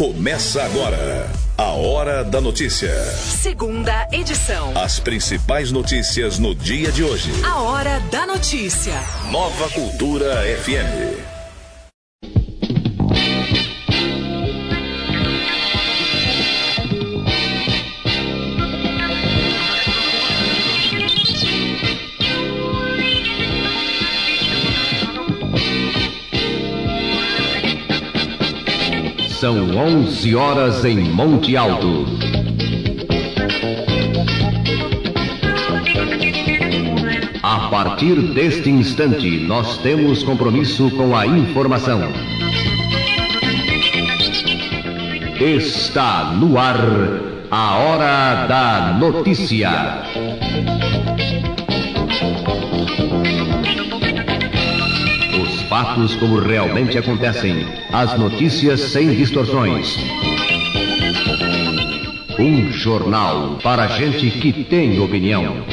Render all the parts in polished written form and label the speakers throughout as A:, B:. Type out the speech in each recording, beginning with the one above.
A: Começa agora a Hora da Notícia.
B: Segunda edição.
A: As principais notícias no dia de hoje.
B: A Hora da Notícia.
A: Nova Cultura FM.
C: São 11 horas em Monte Alto. A partir deste instante, nós temos compromisso com a informação. Está no ar a Hora da Notícia. Fatos como realmente acontecem. As notícias sem distorções. Um jornal para gente que tem opinião.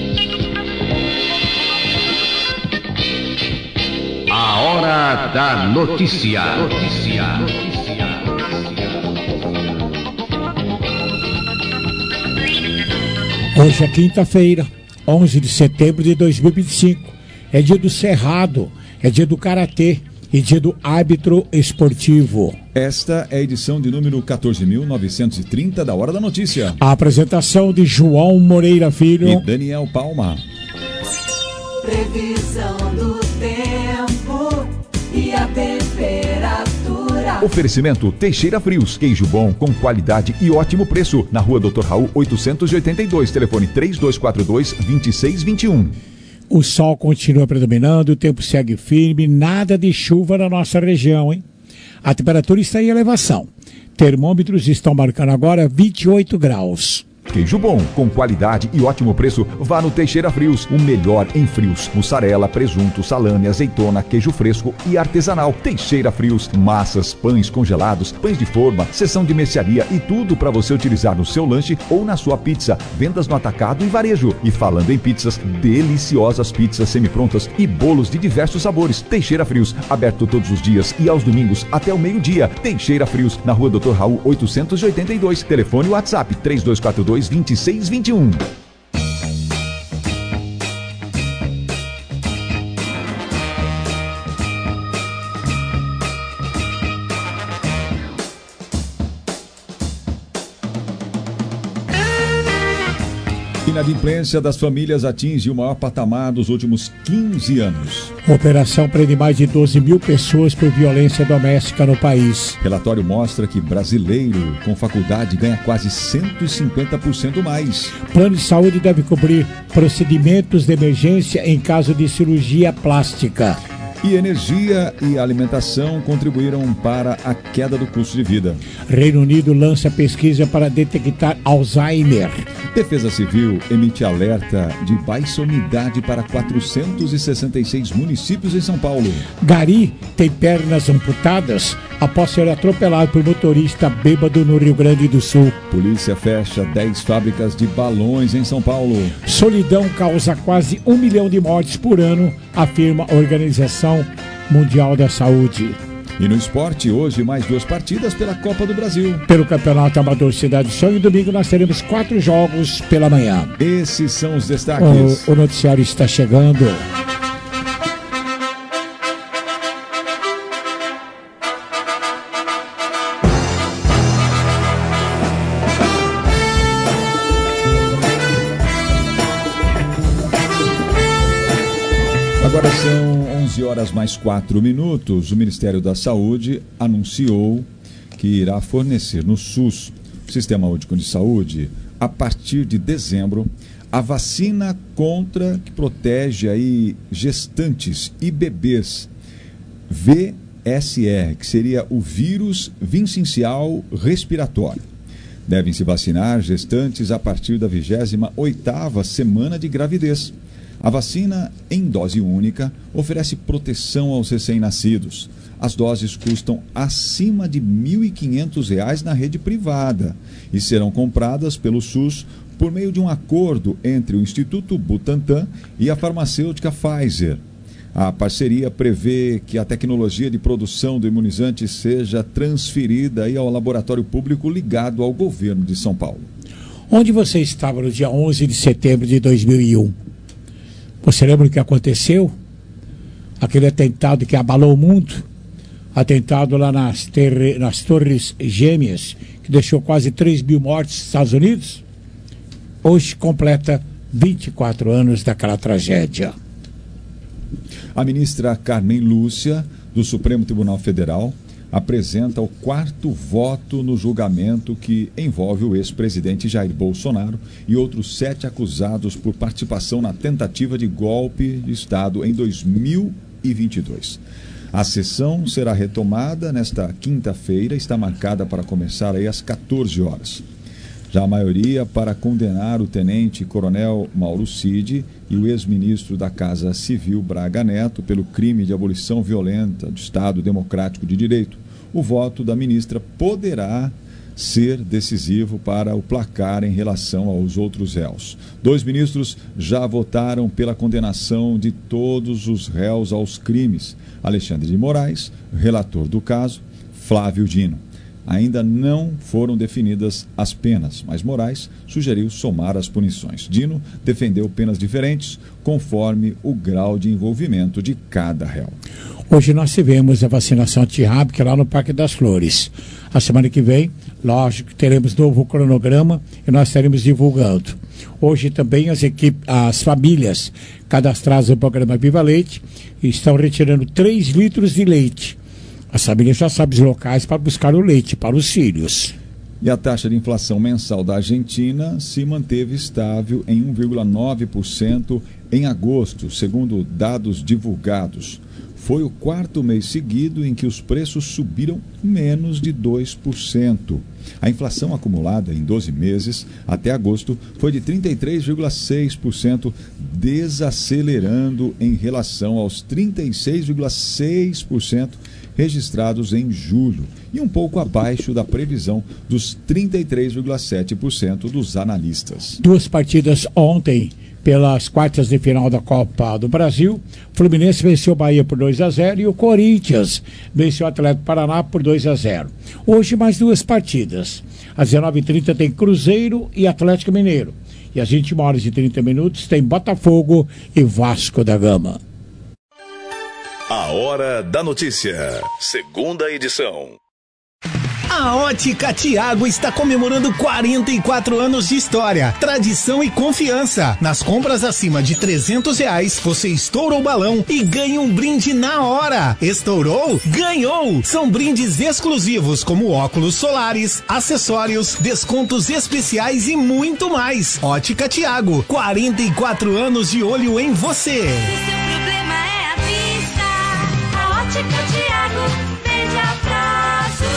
C: A Hora da Notícia.
D: Hoje é quinta-feira, 11 de setembro de 2025. É dia do Cerrado. É dia do Karatê e dia do árbitro esportivo.
E: Esta é a edição de número 14.930 da Hora da Notícia.
D: A apresentação de João Moreira Filho
E: e Daniel Palma.
F: Previsão do tempo e a temperatura.
G: Oferecimento Teixeira Frios, queijo bom com qualidade e ótimo preço. Na rua Dr. Raul 882, telefone 3242-2621.
D: O sol continua predominando, o tempo segue firme, nada de chuva na nossa região, hein? A temperatura está em elevação. Termômetros estão marcando agora 28 graus.
G: Queijo bom, com qualidade e ótimo preço, vá no Teixeira Frios, o melhor em frios. Mussarela, presunto, salame, azeitona, queijo fresco e artesanal. Teixeira Frios, massas, pães congelados, pães de forma, seção de mercearia e tudo para você utilizar no seu lanche ou na sua pizza. Vendas no atacado e varejo. E falando em pizzas, deliciosas pizzas semi-prontas e bolos de diversos sabores. Teixeira Frios, aberto todos os dias e aos domingos até o meio-dia. Teixeira Frios, na rua Dr. Raul 882, telefone WhatsApp 3242-2621.
E: Inadimplência das famílias atinge o maior patamar dos últimos 15 anos.
D: A operação prende mais de 12 mil pessoas por violência doméstica no país.
E: Relatório mostra que brasileiro com faculdade ganha quase 150% mais.
D: Plano de saúde deve cobrir procedimentos de emergência em caso de cirurgia plástica.
E: E energia e alimentação contribuíram para a queda do custo de vida.
D: Reino Unido lança pesquisa para detectar Alzheimer.
E: Defesa Civil emite alerta de baixa umidade para 466 municípios em São Paulo.
D: Gari tem pernas amputadas após ser atropelado por motorista bêbado no Rio Grande do Sul.
E: Polícia fecha 10 fábricas de balões em São Paulo.
D: Solidão causa quase 1 milhão de mortes por ano, afirma a Organização Mundial da Saúde.
E: E no esporte, hoje mais 2 partidas pela Copa do Brasil.
D: Pelo Campeonato Amador Cidade Sonho, domingo nós teremos 4 jogos pela manhã.
E: Esses são os destaques.
D: O noticiário está chegando.
E: Agora são 11 horas mais 4 minutos. O Ministério da Saúde anunciou que irá fornecer no SUS, Sistema Único de Saúde, a partir de dezembro, a vacina que protege aí gestantes e bebês, VSR, que seria o vírus sincial respiratório. Devem se vacinar gestantes a partir da 28ª semana de gravidez. A vacina, em dose única, oferece proteção aos recém-nascidos. As doses custam acima de R$ 1.500 na rede privada e serão compradas pelo SUS por meio de um acordo entre o Instituto Butantan e a farmacêutica Pfizer. A parceria prevê que a tecnologia de produção do imunizante seja transferida aí ao laboratório público ligado ao governo de São Paulo.
D: Onde você estava no dia 11 de setembro de 2001? Você lembra o que aconteceu? Aquele atentado que abalou o mundo? Atentado lá nas Torres Gêmeas, que deixou quase 3 mil mortes nos Estados Unidos? Hoje completa 24 anos daquela tragédia.
E: A ministra Carmen Lúcia, do Supremo Tribunal Federal, apresenta o 4º voto no julgamento que envolve o ex-presidente Jair Bolsonaro e outros 7 acusados por participação na tentativa de golpe de Estado em 2022. A sessão será retomada nesta quinta-feira, está marcada para começar aí às 14 horas. Já a maioria para condenar o tenente-coronel Mauro Cid e o ex-ministro da Casa Civil Braga Neto pelo crime de abolição violenta do Estado Democrático de Direito. O voto da ministra poderá ser decisivo para o placar em relação aos outros réus. 2 ministros já votaram pela condenação de todos os réus aos crimes. Alexandre de Moraes, relator do caso, Flávio Dino. Ainda não foram definidas as penas, mas Moraes sugeriu somar as punições. Dino defendeu penas diferentes, conforme o grau de envolvimento de cada réu.
D: Hoje nós tivemos a vacinação antirrábica lá no Parque das Flores. A semana que vem, lógico, teremos novo cronograma e nós estaremos divulgando. Hoje também as famílias cadastradas no programa Viva Leite estão retirando 3 litros de leite. As famílias já sabem os locais para buscar o leite para os filhos.
E: E a taxa de inflação mensal da Argentina se manteve estável em 1,9% em agosto, segundo dados divulgados. Foi o 4º mês seguido em que os preços subiram menos de 2%. A inflação acumulada em 12 meses até agosto foi de 33,6%, desacelerando em relação aos 36,6% registrados em julho e um pouco abaixo da previsão dos 33,7% dos analistas.
D: 2 partidas ontem pelas quartas de final da Copa do Brasil. Fluminense venceu o Bahia por 2-0 e o Corinthians venceu o Atlético Paraná por 2-0. Hoje mais 2 partidas. Às 19h30 tem Cruzeiro e Atlético Mineiro. E às 21h30 tem Botafogo e Vasco da Gama.
A: A Hora da Notícia, segunda edição.
H: A Ótica Tiago está comemorando 44 anos de história, tradição e confiança. Nas compras acima de R$300, você estoura o balão e ganha um brinde na hora. Estourou? Ganhou! São brindes exclusivos como óculos solares, acessórios, descontos especiais e muito mais. Ótica Tiago, 44 anos de olho em você.
F: Se seu problema é a vista, a Ótica Tiago vende a prazo.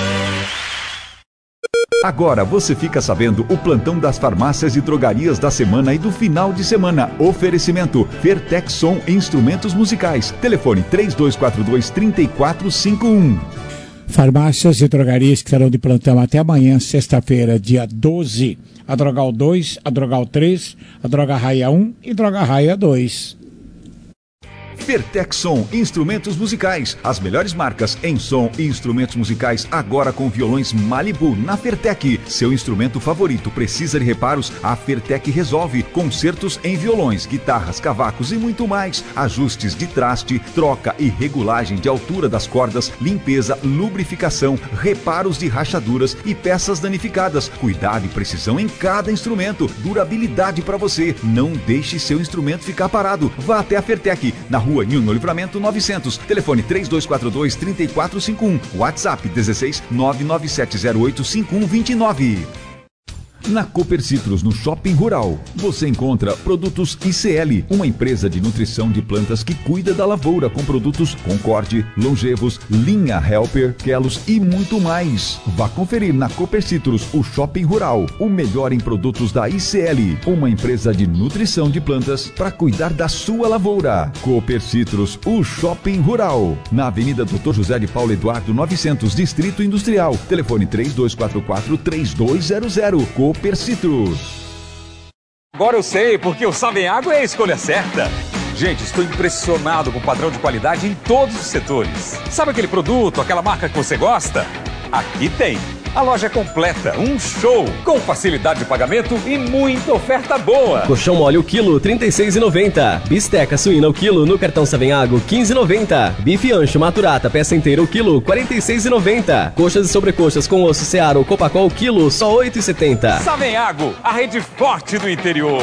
G: Agora você fica sabendo o plantão das farmácias e drogarias da semana e do final de semana. Oferecimento Vertexson Instrumentos Musicais. Telefone 3242-3451.
D: Farmácias e drogarias que estarão de plantão até amanhã, sexta-feira, dia 12. A Drogal 2, a Drogal 3, a Droga Raia 1 e Droga Raia 2.
G: Vertexson Instrumentos Musicais, as melhores marcas em som e instrumentos musicais, agora com violões Malibu na Fertec. Seu instrumento favorito precisa de reparos? A Fertec resolve. Concertos em violões, guitarras, cavacos e muito mais. Ajustes de traste, troca e regulagem de altura das cordas, limpeza, lubrificação, reparos de rachaduras e peças danificadas. Cuidado e precisão em cada instrumento. Durabilidade para você. Não deixe seu instrumento ficar parado. Vá até a Fertec, na Rua Nilo Livramento 900, telefone 3242-3451, WhatsApp 16 997085129. Na Cooper Citrus, no Shopping Rural, você encontra produtos ICL, uma empresa de nutrição de plantas que cuida da lavoura com produtos Concorde, Longevos, Linha Helper, Kelos e muito mais. Vá conferir na Cooper Citrus, o Shopping Rural, o melhor em produtos da ICL, uma empresa de nutrição de plantas para cuidar da sua lavoura. Cooper Citrus, o Shopping Rural, na Avenida Dr. José de Paulo Eduardo 900, Distrito Industrial, telefone 3244-3200. Cooper Citrus.
I: Agora eu sei porque o Sabe Água é a escolha certa. Gente, estou impressionado com o padrão de qualidade em todos os setores. Sabe aquele produto, aquela marca que você gosta? Aqui tem. A loja é completa, um show, com facilidade de pagamento e muita oferta boa.
J: Colchão mole o quilo, R$ 36,90. Bisteca suína o quilo no cartão Savenhago, R$ 15,90. Bife ancho maturata, peça inteira o quilo, R$ 46,90. Coxas e sobrecoxas com osso Seara ou Copacol o quilo, só R$ 8,70.
I: Savenhago, a rede forte do interior.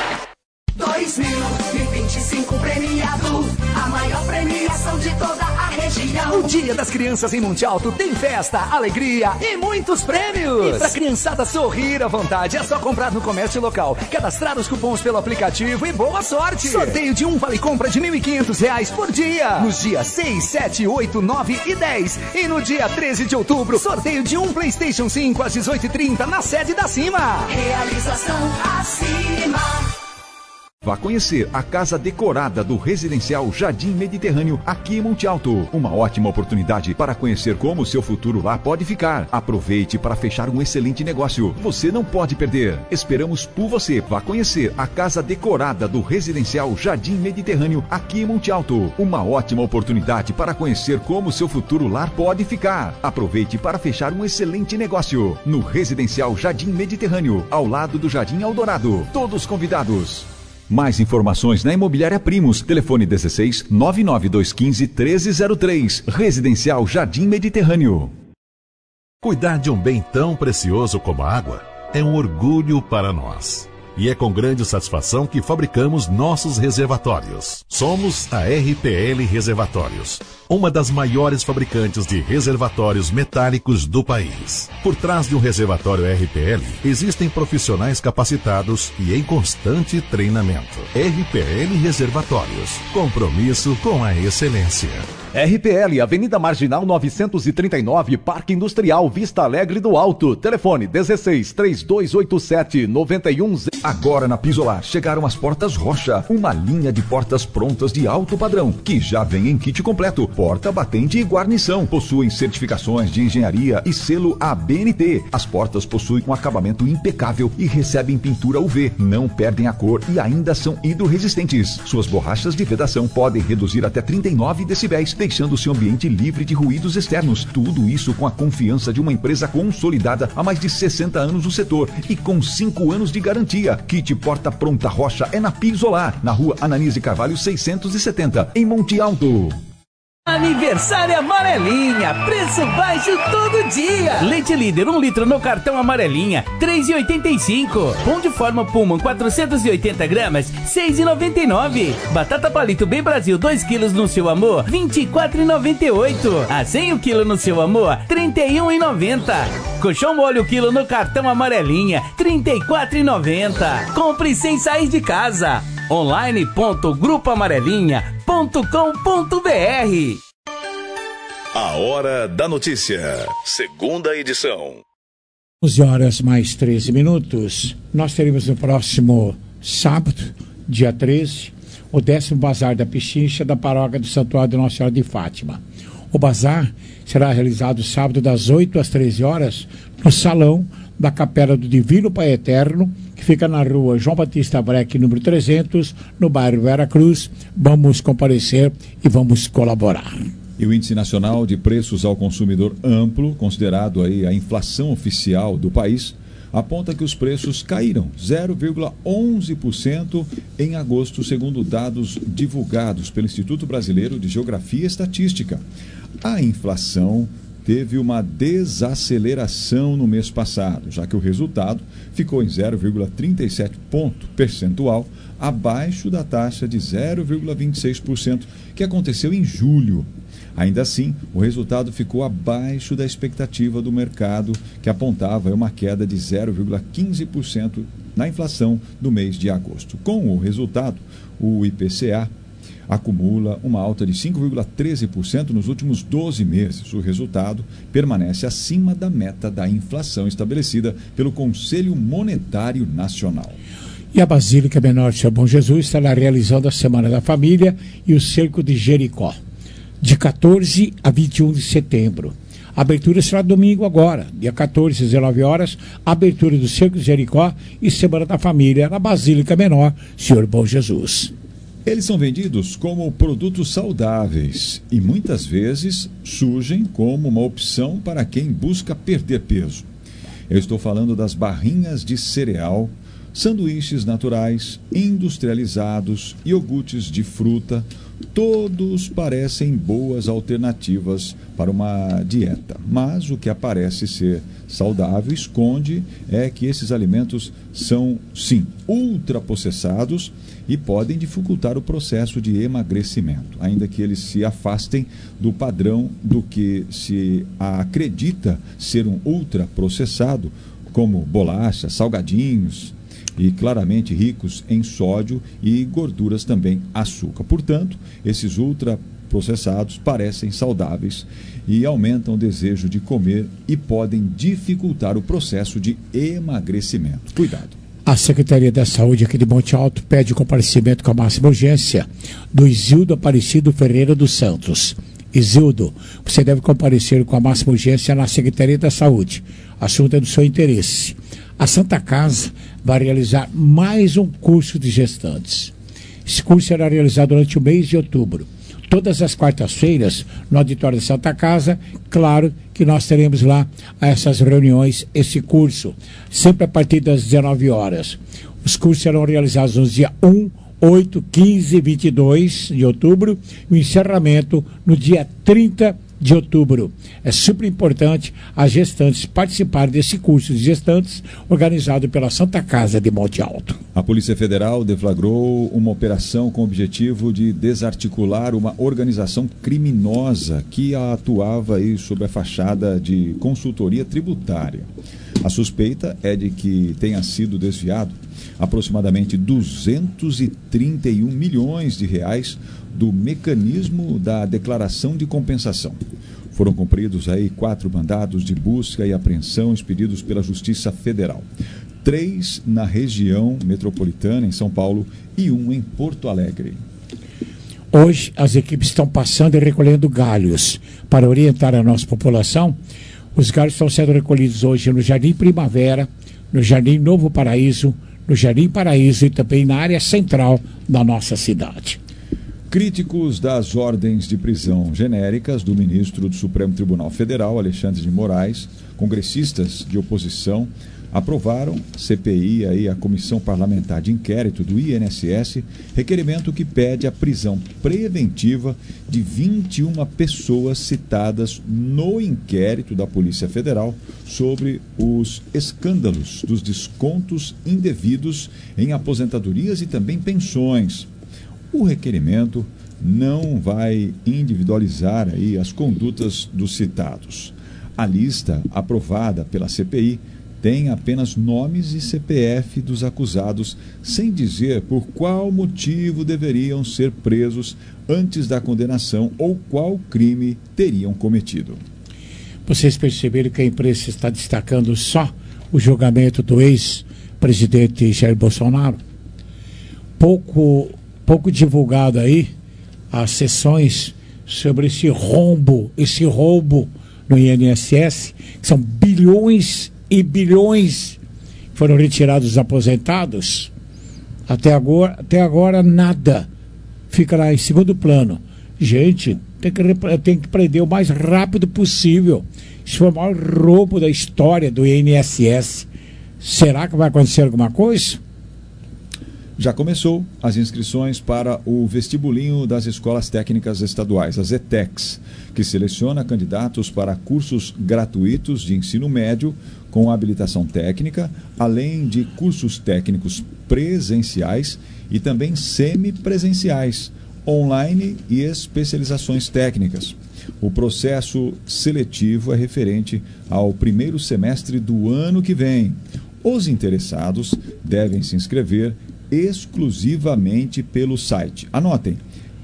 K: 2025 premiado, a maior premiação de toda a região.
L: O Dia das Crianças em Monte Alto tem festa, alegria e muitos prêmios. E pra criançada sorrir à vontade, é só comprar no comércio local, cadastrar os cupons pelo aplicativo e boa sorte. Sorteio de um vale-compra de R$ 1.500 por dia. Nos dias 6, 7, 8, 9 e 10. E no dia 13 de outubro, sorteio de um PlayStation 5 às 18h30 na sede da Cima.
K: Realização Acima.
G: Vá conhecer a casa decorada do Residencial Jardim Mediterrâneo aqui em Monte Alto. Uma ótima oportunidade para conhecer como o seu futuro lá pode ficar. Aproveite para fechar um excelente negócio. Você não pode perder. Esperamos por você. Vá conhecer a casa decorada do Residencial Jardim Mediterrâneo aqui em Monte Alto. Uma ótima oportunidade para conhecer como o seu futuro lar pode ficar. Aproveite para fechar um excelente negócio. No Residencial Jardim Mediterrâneo, ao lado do Jardim Eldorado. Todos convidados. Mais informações na Imobiliária Primos. Telefone 16 99215 1303. Residencial Jardim Mediterrâneo.
M: Cuidar de um bem tão precioso como a água é um orgulho para nós. E é com grande satisfação que fabricamos nossos reservatórios. Somos a RPL Reservatórios, uma das maiores fabricantes de reservatórios metálicos do país. Por trás de um reservatório RPL, existem profissionais capacitados e em constante treinamento. RPL Reservatórios, compromisso com a excelência.
N: RPL, Avenida Marginal 939, Parque Industrial Vista Alegre do Alto. Telefone 16 3287 91.
G: Agora na Pisolar chegaram as portas Rocha, uma linha de portas prontas de alto padrão, que já vem em kit completo, porta, batente e guarnição. Possuem certificações de engenharia e selo ABNT. As portas possuem um acabamento impecável e recebem pintura UV, não perdem a cor e ainda são hidrorresistentes. Suas borrachas de vedação podem reduzir até 39 decibéis, deixando seu ambiente livre de ruídos externos. Tudo isso com a confiança de uma empresa consolidada há mais de 60 anos no setor e com 5 anos de garantia. Kit Porta Pronta Rocha é na Pisolar, na rua Ananias de Carvalho 670, em Monte Alto.
O: Aniversário Amarelinha, preço baixo todo dia. Leite Líder 1 litro no cartão Amarelinha, R$3,85. Pão de forma Pullman 480 gramas, R$6,99. Batata Palito Bem Brasil 2 quilos no Seu Amor, R$24,98. Assim o quilo no Seu Amor, R$31,90. Colchão mole o quilo no cartão Amarelinha, R$34,90. Compre sem sair de casa. online.grupoamarelinha.com.br.
A: A Hora da Notícia, segunda edição.
D: 11h mais 13. Nós teremos no próximo sábado, dia 13, o 10º Bazar da Pichincha da Paróquia do Santuário de Nossa Senhora de Fátima. O bazar será realizado sábado das 8 às 13 horas no salão da Capela do Divino Pai Eterno, que fica na rua João Batista Breck, número 300, no bairro Vera Cruz. Vamos comparecer e vamos colaborar.
E: E o Índice Nacional de Preços ao Consumidor Amplo, considerado aí a inflação oficial do país, aponta que os preços caíram 0,11% em agosto, segundo dados divulgados pelo Instituto Brasileiro de Geografia e Estatística. A inflação teve uma desaceleração no mês passado, já que o resultado ficou em 0,37 ponto percentual, abaixo da taxa de 0,26% que aconteceu em julho. Ainda assim, o resultado ficou abaixo da expectativa do mercado, que apontava uma queda de 0,15% na inflação do mês de agosto. Com o resultado, o IPCA acumula uma alta de 5,13% nos últimos 12 meses. O resultado permanece acima da meta da inflação estabelecida pelo Conselho Monetário Nacional.
D: E a Basílica Menor de Senhor Bom Jesus estará realizando a Semana da Família e o Cerco de Jericó, de 14 a 21 de setembro. A abertura será domingo agora, dia 14 às 19 horas, abertura do Cerco de Jericó e Semana da Família na Basílica Menor Senhor Bom Jesus.
E: Eles são vendidos como produtos saudáveis e muitas vezes surgem como uma opção para quem busca perder peso. Eu estou falando das barrinhas de cereal, sanduíches naturais, industrializados, iogurtes de fruta. Todos parecem boas alternativas para uma dieta, mas o que aparece ser saudável esconde é que esses alimentos são, sim, ultraprocessados e podem dificultar o processo de emagrecimento, ainda que eles se afastem do padrão do que se acredita ser um ultraprocessado, como bolachas, salgadinhos, e claramente ricos em sódio e gorduras também açúcar. Portanto, esses ultraprocessados parecem saudáveis e aumentam o desejo de comer e podem dificultar o processo de emagrecimento. Cuidado.
D: A Secretaria da Saúde aqui de Monte Alto pede o comparecimento com a máxima urgência do Isildo Aparecido Ferreira dos Santos. Isildo, você deve comparecer com a máxima urgência na Secretaria da Saúde. Assunto é do seu interesse. A Santa Casa vai realizar mais um curso de gestantes. Esse curso será realizado durante o mês de outubro. Todas as quartas-feiras, no auditório da Santa Casa, claro que nós teremos lá essas reuniões, esse curso, sempre a partir das 19 horas. Os cursos serão realizados nos dias 1, 8, 15 e 22 de outubro, e o encerramento no dia 30 de outubro. É super importante as gestantes participarem desse curso de gestantes organizado pela Santa Casa de Monte Alto.
E: A Polícia Federal deflagrou uma operação com o objetivo de desarticular uma organização criminosa que atuava aí sob a fachada de consultoria tributária. A suspeita é de que tenha sido desviado aproximadamente 231 milhões de reais do mecanismo da declaração de compensação. Foram cumpridos aí 4 mandados de busca e apreensão expedidos pela Justiça Federal. 3 na região metropolitana, em São Paulo, e 1 em Porto Alegre.
D: Hoje, as equipes estão passando e recolhendo galhos para orientar a nossa população. Os galhos estão sendo recolhidos hoje no Jardim Primavera, no Jardim Novo Paraíso, no Jardim Paraíso e também na área central da nossa cidade.
E: Críticos das ordens de prisão genéricas do ministro do Supremo Tribunal Federal, Alexandre de Moraes, congressistas de oposição, aprovaram CPI, aí, a Comissão Parlamentar de Inquérito do INSS, requerimento que pede a prisão preventiva de 21 pessoas citadas no inquérito da Polícia Federal sobre os escândalos dos descontos indevidos em aposentadorias e também pensões. O requerimento não vai individualizar aí as condutas dos citados. A lista aprovada pela CPI tem apenas nomes e CPF dos acusados, sem dizer por qual motivo deveriam ser presos antes da condenação ou qual crime teriam cometido.
D: Vocês perceberam que a imprensa está destacando só o julgamento do ex-presidente Jair Bolsonaro? Pouco divulgado aí as sessões sobre esse roubo no INSS, que são bilhões e bilhões foram retirados dos aposentados. Até agora nada, fica lá em segundo plano. Gente, tem que prender o mais rápido possível. Isso foi o maior roubo da história do INSS. Será que vai acontecer alguma coisa?
E: Já começou as inscrições para o vestibulinho das escolas técnicas estaduais, as ETECs, que seleciona candidatos para cursos gratuitos de ensino médio com habilitação técnica, além de cursos técnicos presenciais e também semipresenciais, online e especializações técnicas. O processo seletivo é referente ao primeiro semestre do ano que vem. Os interessados devem se inscrever exclusivamente pelo site. Anotem: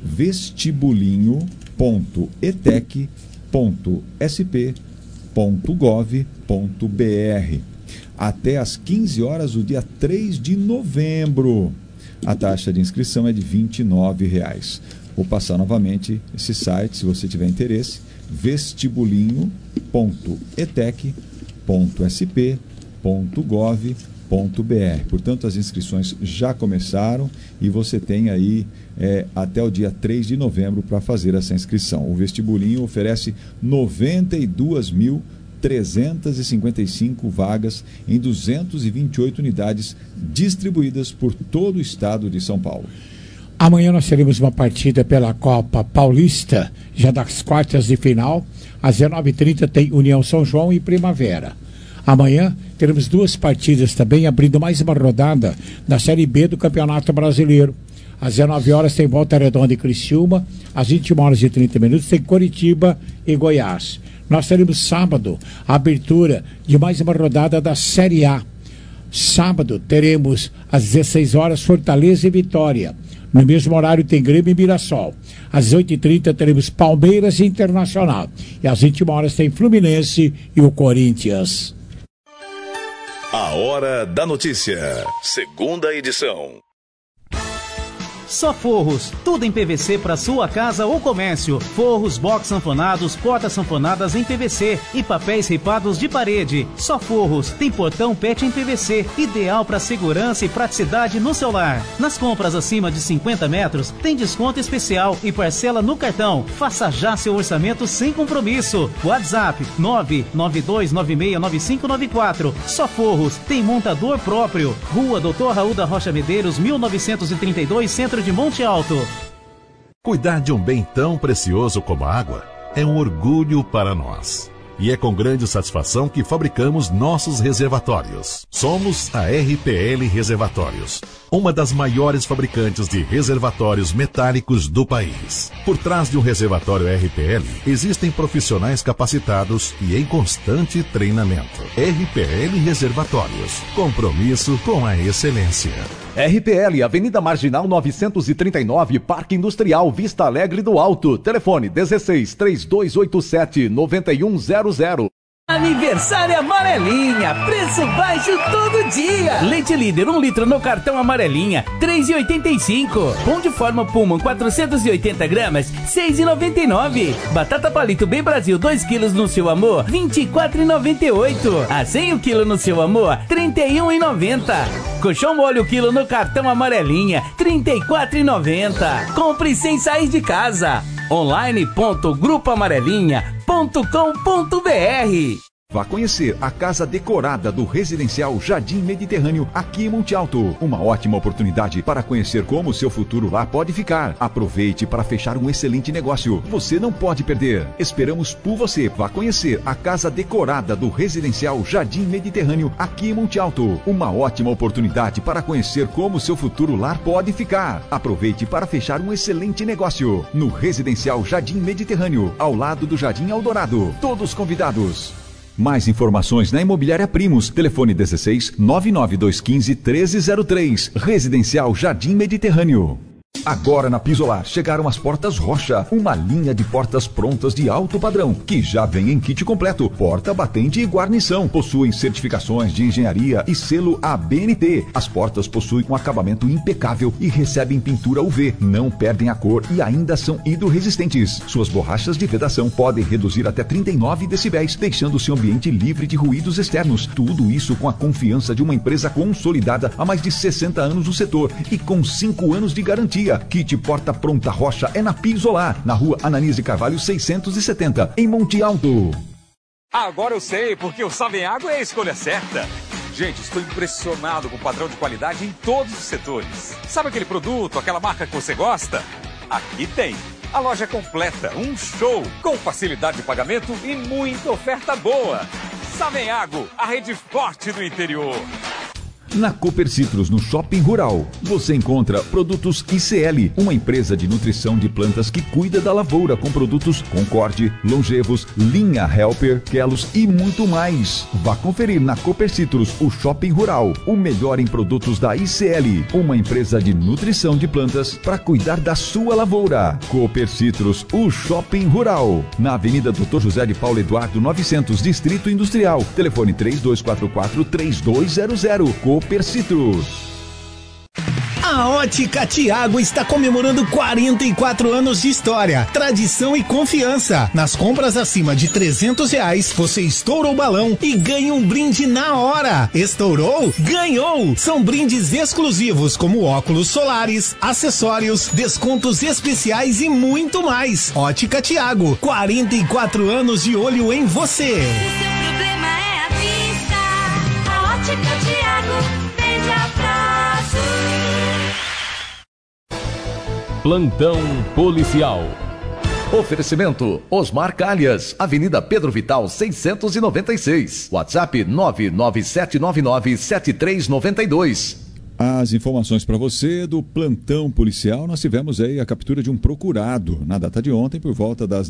E: vestibulinho.etec.sp.gov.br até às 15 horas do dia 3 de novembro. A taxa de inscrição é de R$ 29,00. Vou passar novamente esse site, se você tiver interesse: vestibulinho.etec.sp.gov.br. Portanto, as inscrições já começaram e você tem aí até o dia 3 de novembro para fazer essa inscrição. O vestibulinho oferece 92.355 vagas em 228 unidades distribuídas por todo o estado de São Paulo.
D: Amanhã nós teremos uma partida pela Copa Paulista, já das quartas de final. Às 19h30 tem União São João e Primavera. Amanhã teremos duas partidas também, abrindo mais uma rodada da Série B do Campeonato Brasileiro. Às 19 horas tem Volta Redonda e Criciúma. Às 21h30 tem Coritiba e Goiás. Nós teremos sábado a abertura de mais uma rodada da Série A. Sábado teremos às 16 horas Fortaleza e Vitória. No mesmo horário tem Grêmio e Mirassol. Às 8h30 teremos Palmeiras e Internacional. E às 21 horas tem Fluminense e o Corinthians.
A: A Hora da Notícia. Segunda edição.
P: Só Forros, tudo em PVC para sua casa ou comércio. Forros, box sanfonados, portas sanfonadas em PVC e papéis ripados de parede. Só Forros, tem portão PET em PVC, ideal para segurança e praticidade no seu lar. Nas compras acima de 50 metros, tem desconto especial e parcela no cartão. Faça já seu orçamento sem compromisso. WhatsApp 992969594. Só Forros, tem montador próprio. Rua Doutor Raul da Rocha Medeiros, 1932, Centro de Monte Alto.
M: Cuidar de um bem tão precioso como a água é um orgulho para nós. E é com grande satisfação que fabricamos nossos reservatórios. Somos a RPL Reservatórios, uma das maiores fabricantes de reservatórios metálicos do país. Por trás de um reservatório RPL, existem profissionais capacitados e em constante treinamento. RPL Reservatórios, compromisso com a excelência.
N: RPL, Avenida Marginal 939, Parque Industrial, Vista Alegre do Alto. Telefone 16-3287-9100.
O: Aniversário Amarelinha, preço baixo todo dia. Leite Líder, 1 litro no cartão Amarelinha, R$3,85. Pão de forma Pullman, 480 gramas, R$6,99. Batata Palito Bem Brasil, 2 quilos no seu amor, R$24,98. Arsenho quilo no seu amor, R$31,90. Colchão mole o quilo no cartão Amarelinha, R$34,90. Compre sem sair de casa. online.grupoamarelinha.com.br.
G: Vá conhecer a casa decorada do Residencial Jardim Mediterrâneo aqui em Monte Alto. Uma ótima oportunidade para conhecer como o seu futuro lá pode ficar. Aproveite para fechar um excelente negócio. Você não pode perder. Esperamos por você. Vá conhecer a casa decorada do Residencial Jardim Mediterrâneo aqui em Monte Alto. Uma ótima oportunidade para conhecer como o seu futuro lá pode ficar. Aproveite para fechar um excelente negócio. No Residencial Jardim Mediterrâneo, ao lado do Jardim Eldorado. Todos convidados. Mais informações na Imobiliária Primos. Telefone 16 99215 1303. Residencial Jardim Mediterrâneo. Agora na Pisolar chegaram as portas Rocha, uma linha de portas prontas de alto padrão, que já vem em kit completo, porta, batente e guarnição. Possuem certificações de engenharia e selo ABNT. As portas possuem um acabamento impecável e recebem pintura UV, não perdem a cor e ainda são hidrorresistentes. Suas borrachas de vedação podem reduzir até 39 decibéis, deixando seu ambiente livre de ruídos externos. Tudo isso com a confiança de uma empresa consolidada há mais de 60 anos no setor e com 5 anos de garantia. Kit Porta Pronta Rocha é na Pisolar, na rua Ananise Carvalho 670, em Monte Alto.
I: Agora eu sei, porque o Savenhago é a escolha certa. Gente, estou impressionado com o padrão de qualidade em todos os setores. Sabe aquele produto, aquela marca que você gosta? Aqui tem. A loja é completa, um show, com facilidade de pagamento e muita oferta boa. Savenhago, a rede forte do interior.
G: Na Cooper Citrus, no Shopping Rural, você encontra produtos ICL, uma empresa de nutrição de plantas que cuida da lavoura com produtos Concorde, Longevos, Linha Helper, Kelos e muito mais. Vá conferir na Cooper Citrus, o Shopping Rural, o melhor em produtos da ICL, uma empresa de nutrição de plantas para cuidar da sua lavoura. Cooper Citrus, o Shopping Rural, na Avenida Dr. José de Paulo Eduardo 900, Distrito Industrial. Telefone 3244-3200. Cooper Citrus.
H: A Ótica Tiago está comemorando 44 anos de história, tradição e confiança. Nas compras acima de R$300, você estoura o balão e ganha um brinde na hora. Estourou? Ganhou! São brindes exclusivos como óculos solares, acessórios, descontos especiais e muito mais. Ótica Tiago, 44 anos de olho em você.
F: Problema é a vista. A Ótica Tiago vende a prazo.
C: Plantão policial.
N: Oferecimento Osmar Calhas, Avenida Pedro Vital 696, WhatsApp 997997392.
E: As informações para você do plantão policial. Nós tivemos aí a captura de um procurado na data de ontem, por volta das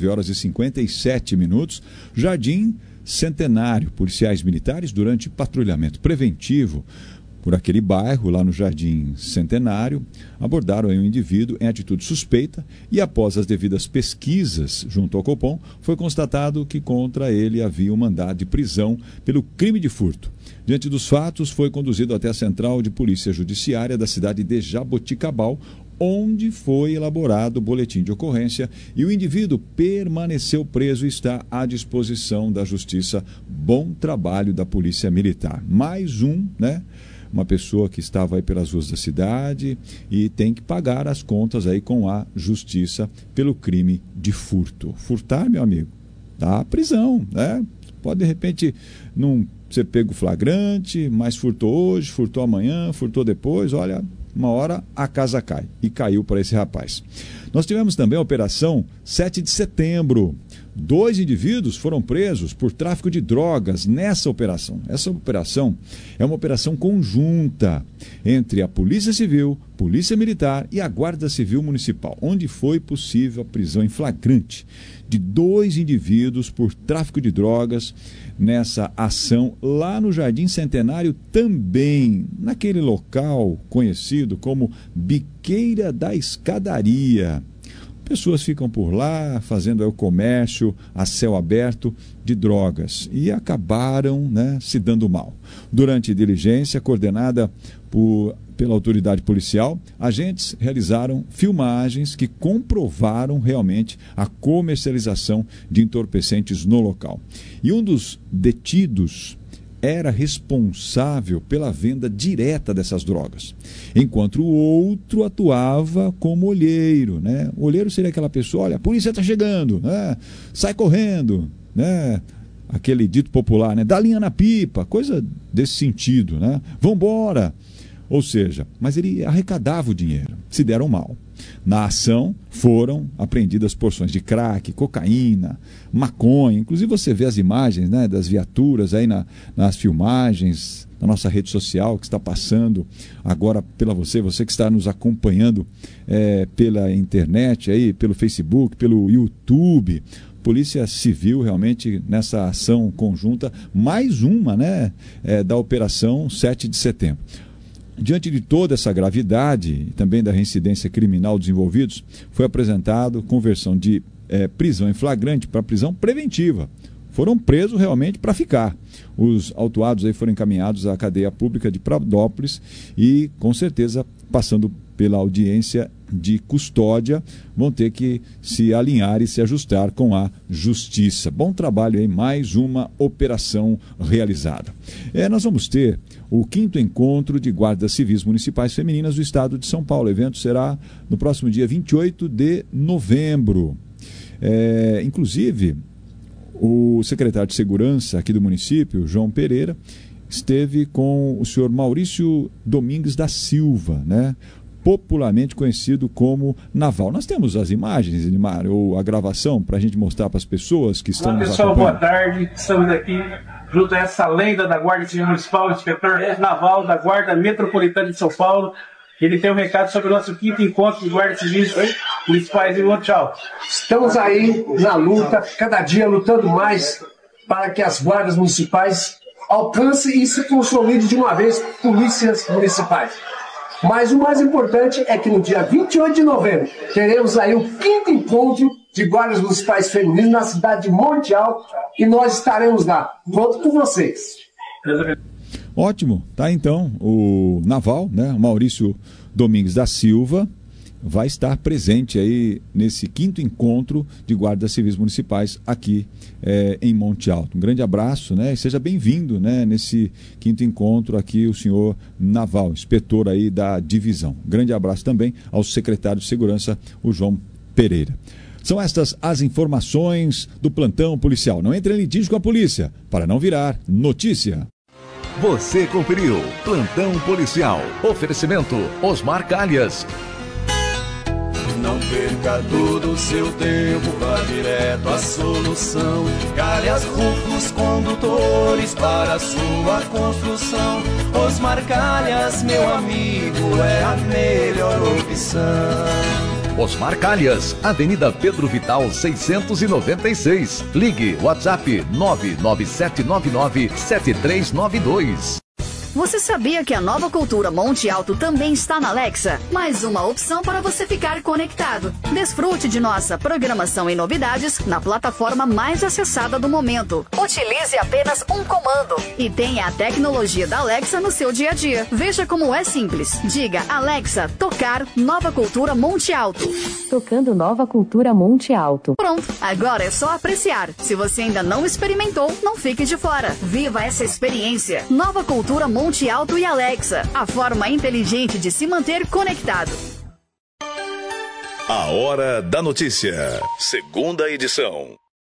E: 19h57, Jardim Centenário. Policiais militares, durante patrulhamento preventivo por aquele bairro, lá no Jardim Centenário, abordaram aí um indivíduo em atitude suspeita e, após as devidas pesquisas junto ao Copom, foi constatado que contra ele havia um mandado de prisão pelo crime de furto. Diante dos fatos, foi conduzido até a Central de Polícia Judiciária da cidade de Jaboticabal, onde foi elaborado o boletim de ocorrência e o indivíduo permaneceu preso e está à disposição da Justiça. Bom trabalho da Polícia Militar. Mais uma pessoa que estava aí pelas ruas da cidade e tem que pagar as contas aí com a Justiça pelo crime de furto. Furtar, meu amigo, dá prisão, né? Pode, de repente, não ser pego flagrante, mas furtou hoje, furtou amanhã, furtou depois, olha, uma hora a casa cai. E caiu para esse rapaz. Nós tivemos também a Operação 7 de Setembro. 2 indivíduos foram presos por tráfico de drogas nessa operação. Essa operação é uma operação conjunta entre a Polícia Civil, Polícia Militar e a Guarda Civil Municipal, onde foi possível a prisão em flagrante de 2 indivíduos por tráfico de drogas nessa ação lá no Jardim Centenário, também naquele local conhecido como Biqueira da Escadaria. Pessoas ficam por lá fazendo o comércio a céu aberto de drogas e acabaram se dando mal. Durante diligência coordenada pela autoridade policial, agentes realizaram filmagens que comprovaram realmente a comercialização de entorpecentes no local. E um dos detidos era responsável pela venda direta dessas drogas, enquanto o outro atuava como olheiro, né? O olheiro seria aquela pessoa, olha, a polícia está chegando, né? Sai correndo, né? Aquele dito popular, né? Dá linha na pipa, coisa desse sentido, né? Vambora! Ou seja, mas ele arrecadava o dinheiro, se deram mal. Na ação foram apreendidas porções de crack, cocaína, maconha. Inclusive você vê as imagens das viaturas aí nas filmagens, na nossa rede social que está passando agora você que está nos acompanhando pela internet, aí, pelo Facebook, pelo YouTube. Polícia Civil realmente nessa ação conjunta, mais uma da Operação 7 de Setembro. Diante de toda essa gravidade e também da reincidência criminal dos envolvidos, foi apresentado conversão de prisão em flagrante para prisão preventiva. Foram presos realmente para ficar. Os autuados aí foram encaminhados à cadeia pública de Pradópolis e, com certeza, passando pela audiência de custódia, vão ter que se alinhar e se ajustar com a justiça. Bom trabalho aí, mais uma operação realizada. Nós vamos ter o 5º encontro de guardas civis municipais femininas do estado de São Paulo. O evento será no próximo dia 28 de novembro. Inclusive, o secretário de Segurança aqui do município, João Pereira, esteve com o senhor Maurício Domingues da Silva, popularmente conhecido como Naval. Nós temos as imagens, Edmar, ou a gravação, para a gente mostrar para as pessoas que estão nos acompanhando.
Q: Pessoal, boa tarde. Estamos aqui junto a essa lenda da Guarda Civil Municipal, o inspetor Naval da Guarda Metropolitana de São Paulo. Ele tem um recado sobre o nosso 5º encontro de guardas civis municipais. Tchau.
R: Estamos aí na luta, cada dia lutando mais para que as guardas municipais alcancem e se consolidem de uma vez polícias municipais. Mas o mais importante é que no dia 28 de novembro teremos aí o 5º encontro de guardas municipais femininos na cidade de Monte Alto e nós estaremos lá. Conto com vocês.
E: Ótimo, tá então o Naval, o Maurício Domingues da Silva vai estar presente aí nesse 5º encontro de guardas civis municipais aqui em Monte Alto. Um grande abraço, né? E seja bem-vindo, né? Nesse 5º encontro aqui, o senhor Naval, inspetor aí da divisão. Grande abraço também ao secretário de Segurança, o João Pereira. São estas as informações do plantão policial. Não entre em litígio com a polícia, para não virar notícia.
N: Você conferiu Plantão Policial. Oferecimento Osmar Calhas.
S: Não perca todo o seu tempo, vá direto à solução. Calhas, rufos, condutores para a sua construção. Osmar Calhas, meu amigo, é a melhor opção.
N: Osmar Calhas, Avenida Pedro Vital 696. Ligue WhatsApp 997997392.
T: Você sabia que a Nova Cultura Monte Alto também está na Alexa? Mais uma opção para você ficar conectado. Desfrute de nossa programação e novidades na plataforma mais acessada do momento. Utilize apenas um comando e tenha a tecnologia da Alexa no seu dia a dia. Veja como é simples. Diga, Alexa, tocar Nova Cultura Monte Alto.
U: Tocando Nova Cultura Monte Alto.
T: Pronto, agora é só apreciar. Se você ainda não experimentou, não fique de fora. Viva essa experiência. Nova Cultura Monte Alto e Alexa, a forma inteligente de se manter conectado.
A: A Hora da Notícia, 2ª edição.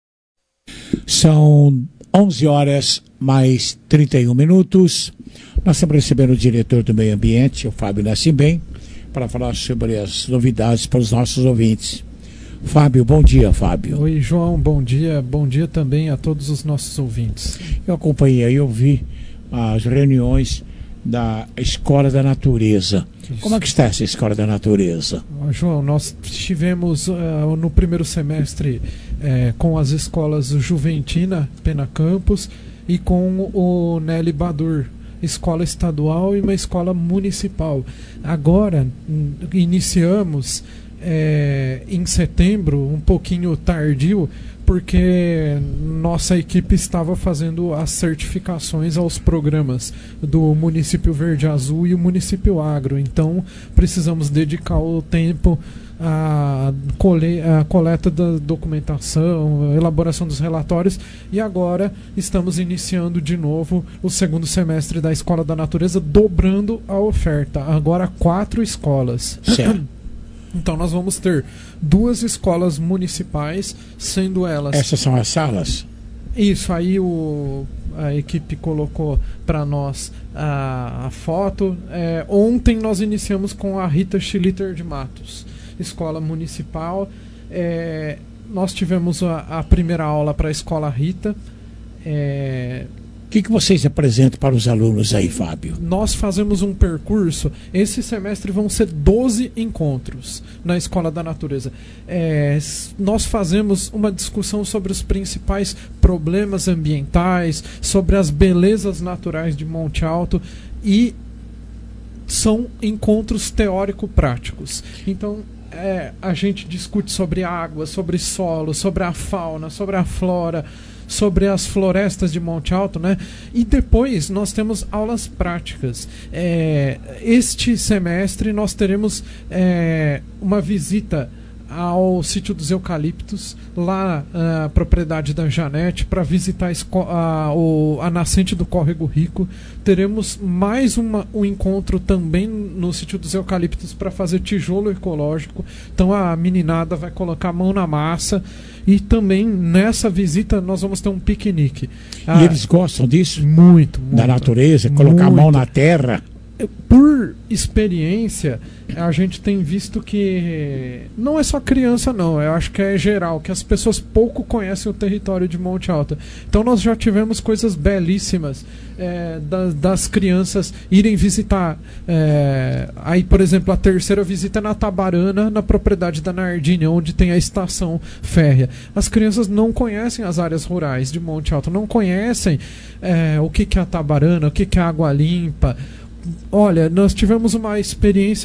D: São 11 horas mais 31 minutos. Nós estamos recebendo o diretor do Meio Ambiente, o Fábio Nascimento, para falar sobre as novidades para os nossos ouvintes. Fábio, bom dia, Fábio.
V: Oi, João, bom dia também a todos os nossos ouvintes.
D: Eu acompanhei, eu vi as reuniões da Escola da Natureza. Isso. Como é que está essa Escola da Natureza?
V: João, nós estivemos no primeiro semestre com as escolas Juventina, Pena Campos, e com o Nelly Badur, escola estadual e uma escola municipal. Agora, iniciamos em setembro, um pouquinho tardio, porque nossa equipe estava fazendo as certificações aos programas do Município Verde Azul e o Município Agro. Então, precisamos dedicar o tempo à coleta da documentação, a elaboração dos relatórios, e agora estamos iniciando de novo o 2º semestre da Escola da Natureza, dobrando a oferta. Agora 4 escolas.
D: Certo.
V: Então nós vamos ter 2 escolas municipais, sendo elas...
D: Essas são as salas?
V: Isso, aí a equipe colocou para nós a foto. Ontem nós iniciamos com a Rita Schlitter de Matos, escola municipal. Nós tivemos a primeira aula para a escola Rita.
D: O que vocês apresentam para os alunos aí, Fábio?
V: Nós fazemos um percurso. Esse semestre vão ser 12 encontros na Escola da Natureza. Nós fazemos uma discussão sobre os principais problemas ambientais, sobre as belezas naturais de Monte Alto, e são encontros teórico-práticos. Então, a gente discute sobre água, sobre solo, sobre a fauna, sobre a flora, sobre as florestas de Monte Alto, né? E depois nós temos aulas práticas. Este semestre nós teremos uma visita ao sítio dos eucaliptos, lá na propriedade da Janete, para visitar a nascente do Córrego Rico. Teremos mais um encontro também no sítio dos eucaliptos para fazer tijolo ecológico. Então a meninada vai colocar a mão na massa. E também nessa visita nós vamos ter um piquenique.
D: E eles gostam disso?
V: Muito.
D: Da natureza, colocar a mão na terra?
V: Por experiência, a gente tem visto que não é só criança não, eu acho que é geral, que as pessoas pouco conhecem o território de Monte Alto. Então nós já tivemos coisas belíssimas das crianças irem visitar. Aí, por exemplo, a terceira visita na Tabarana, na propriedade da Nardini, onde tem a estação férrea. As crianças não conhecem as áreas rurais de Monte Alto, não conhecem o que é a Tabarana, o que é a água limpa. Olha, nós tivemos uma experiência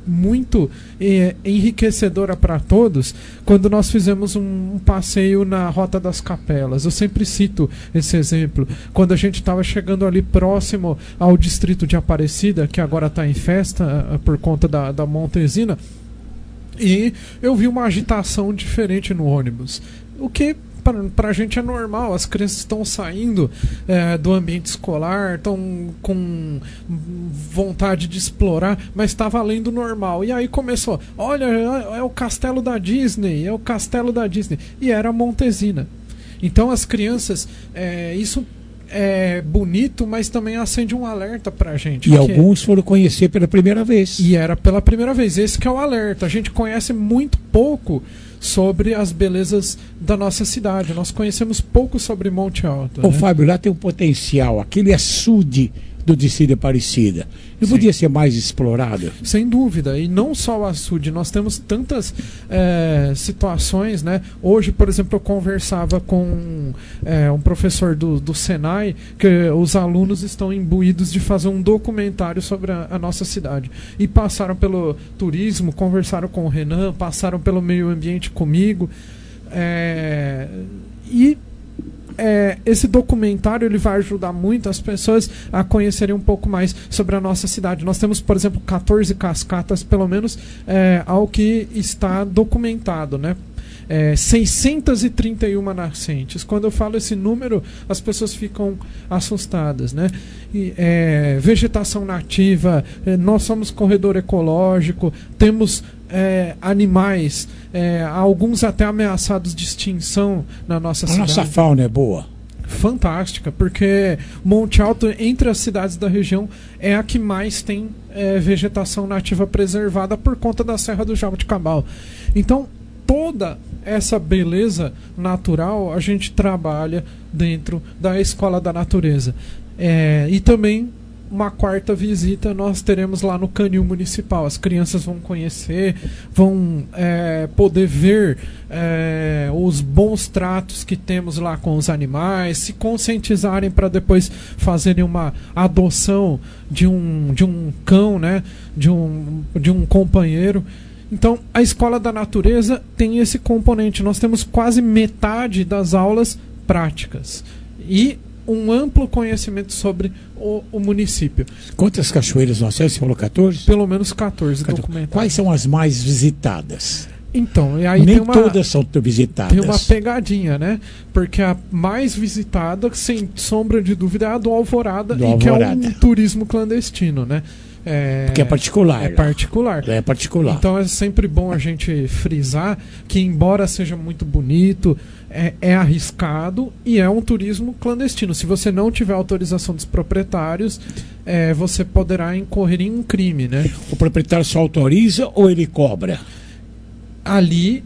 V: muito enriquecedora para todos quando nós fizemos um passeio na Rota das Capelas. Eu sempre cito esse exemplo. Quando a gente estava chegando ali próximo ao distrito de Aparecida, que agora está em festa por conta da Montezina, e eu vi uma agitação diferente no ônibus. O que para a gente é normal. As crianças estão saindo do ambiente escolar, estão com vontade de explorar, mas está valendo normal. E aí começou, olha, é o castelo da Disney, é o castelo da Disney. E era a Montezina. Então as crianças, isso é bonito, mas também acende um alerta pra gente.
D: E alguns foram conhecer pela primeira vez.
V: E era pela primeira vez. Esse que é o alerta. A gente conhece muito pouco sobre as belezas da nossa cidade. Nós conhecemos pouco sobre Monte Alto.
D: Ô, Fábio, lá tem um potencial. Aquele açude do distrito de Aparecida não
V: Sim.
D: podia ser mais explorado?
V: Sem dúvida. E não só o açude. Nós temos tantas situações, né? Hoje, por exemplo, eu conversava com um professor do Senai, que os alunos estão imbuídos de fazer um documentário sobre a nossa cidade. E passaram pelo turismo, conversaram com o Renan, passaram pelo meio ambiente comigo. Esse documentário ele vai ajudar muito as pessoas a conhecerem um pouco mais sobre a nossa cidade. Nós temos, por exemplo, 14 cascatas, pelo menos ao que está documentado, né? 631 nascentes. Quando eu falo esse número, as pessoas ficam assustadas, né? Vegetação nativa, nós somos corredor ecológico, temos animais, alguns até ameaçados de extinção na nossa cidade.
D: A nossa fauna é boa.
V: Fantástica, porque Monte Alto, entre as cidades da região, é a que mais tem vegetação nativa preservada por conta da Serra do Jabuticabal. Então, toda essa beleza natural a gente trabalha dentro da Escola da Natureza. E também uma quarta visita nós teremos lá no Canil Municipal. As crianças vão conhecer, vão poder ver os bons tratos que temos lá com os animais, se conscientizarem para depois fazerem uma adoção de um cão, né? de um companheiro. Então, a Escola da Natureza tem esse componente. Nós temos quase metade das aulas práticas e um amplo conhecimento sobre o município.
D: Quantas cachoeiras nós temos? Você falou 14?
V: Pelo menos 14 documentadas.
D: Quais são as mais visitadas?
V: Então, e aí
D: nem todas são visitadas.
V: Tem uma pegadinha, né? Porque a mais visitada, sem sombra de dúvida, é a do Alvorada, que é um turismo clandestino, né?
D: Porque é particular.
V: É particular. Então é sempre bom a gente frisar que, embora seja muito bonito, é arriscado e é um turismo clandestino. Se você não tiver autorização dos proprietários, você poderá incorrer em um crime, né?
D: O proprietário só autoriza ou ele cobra?
V: Ali,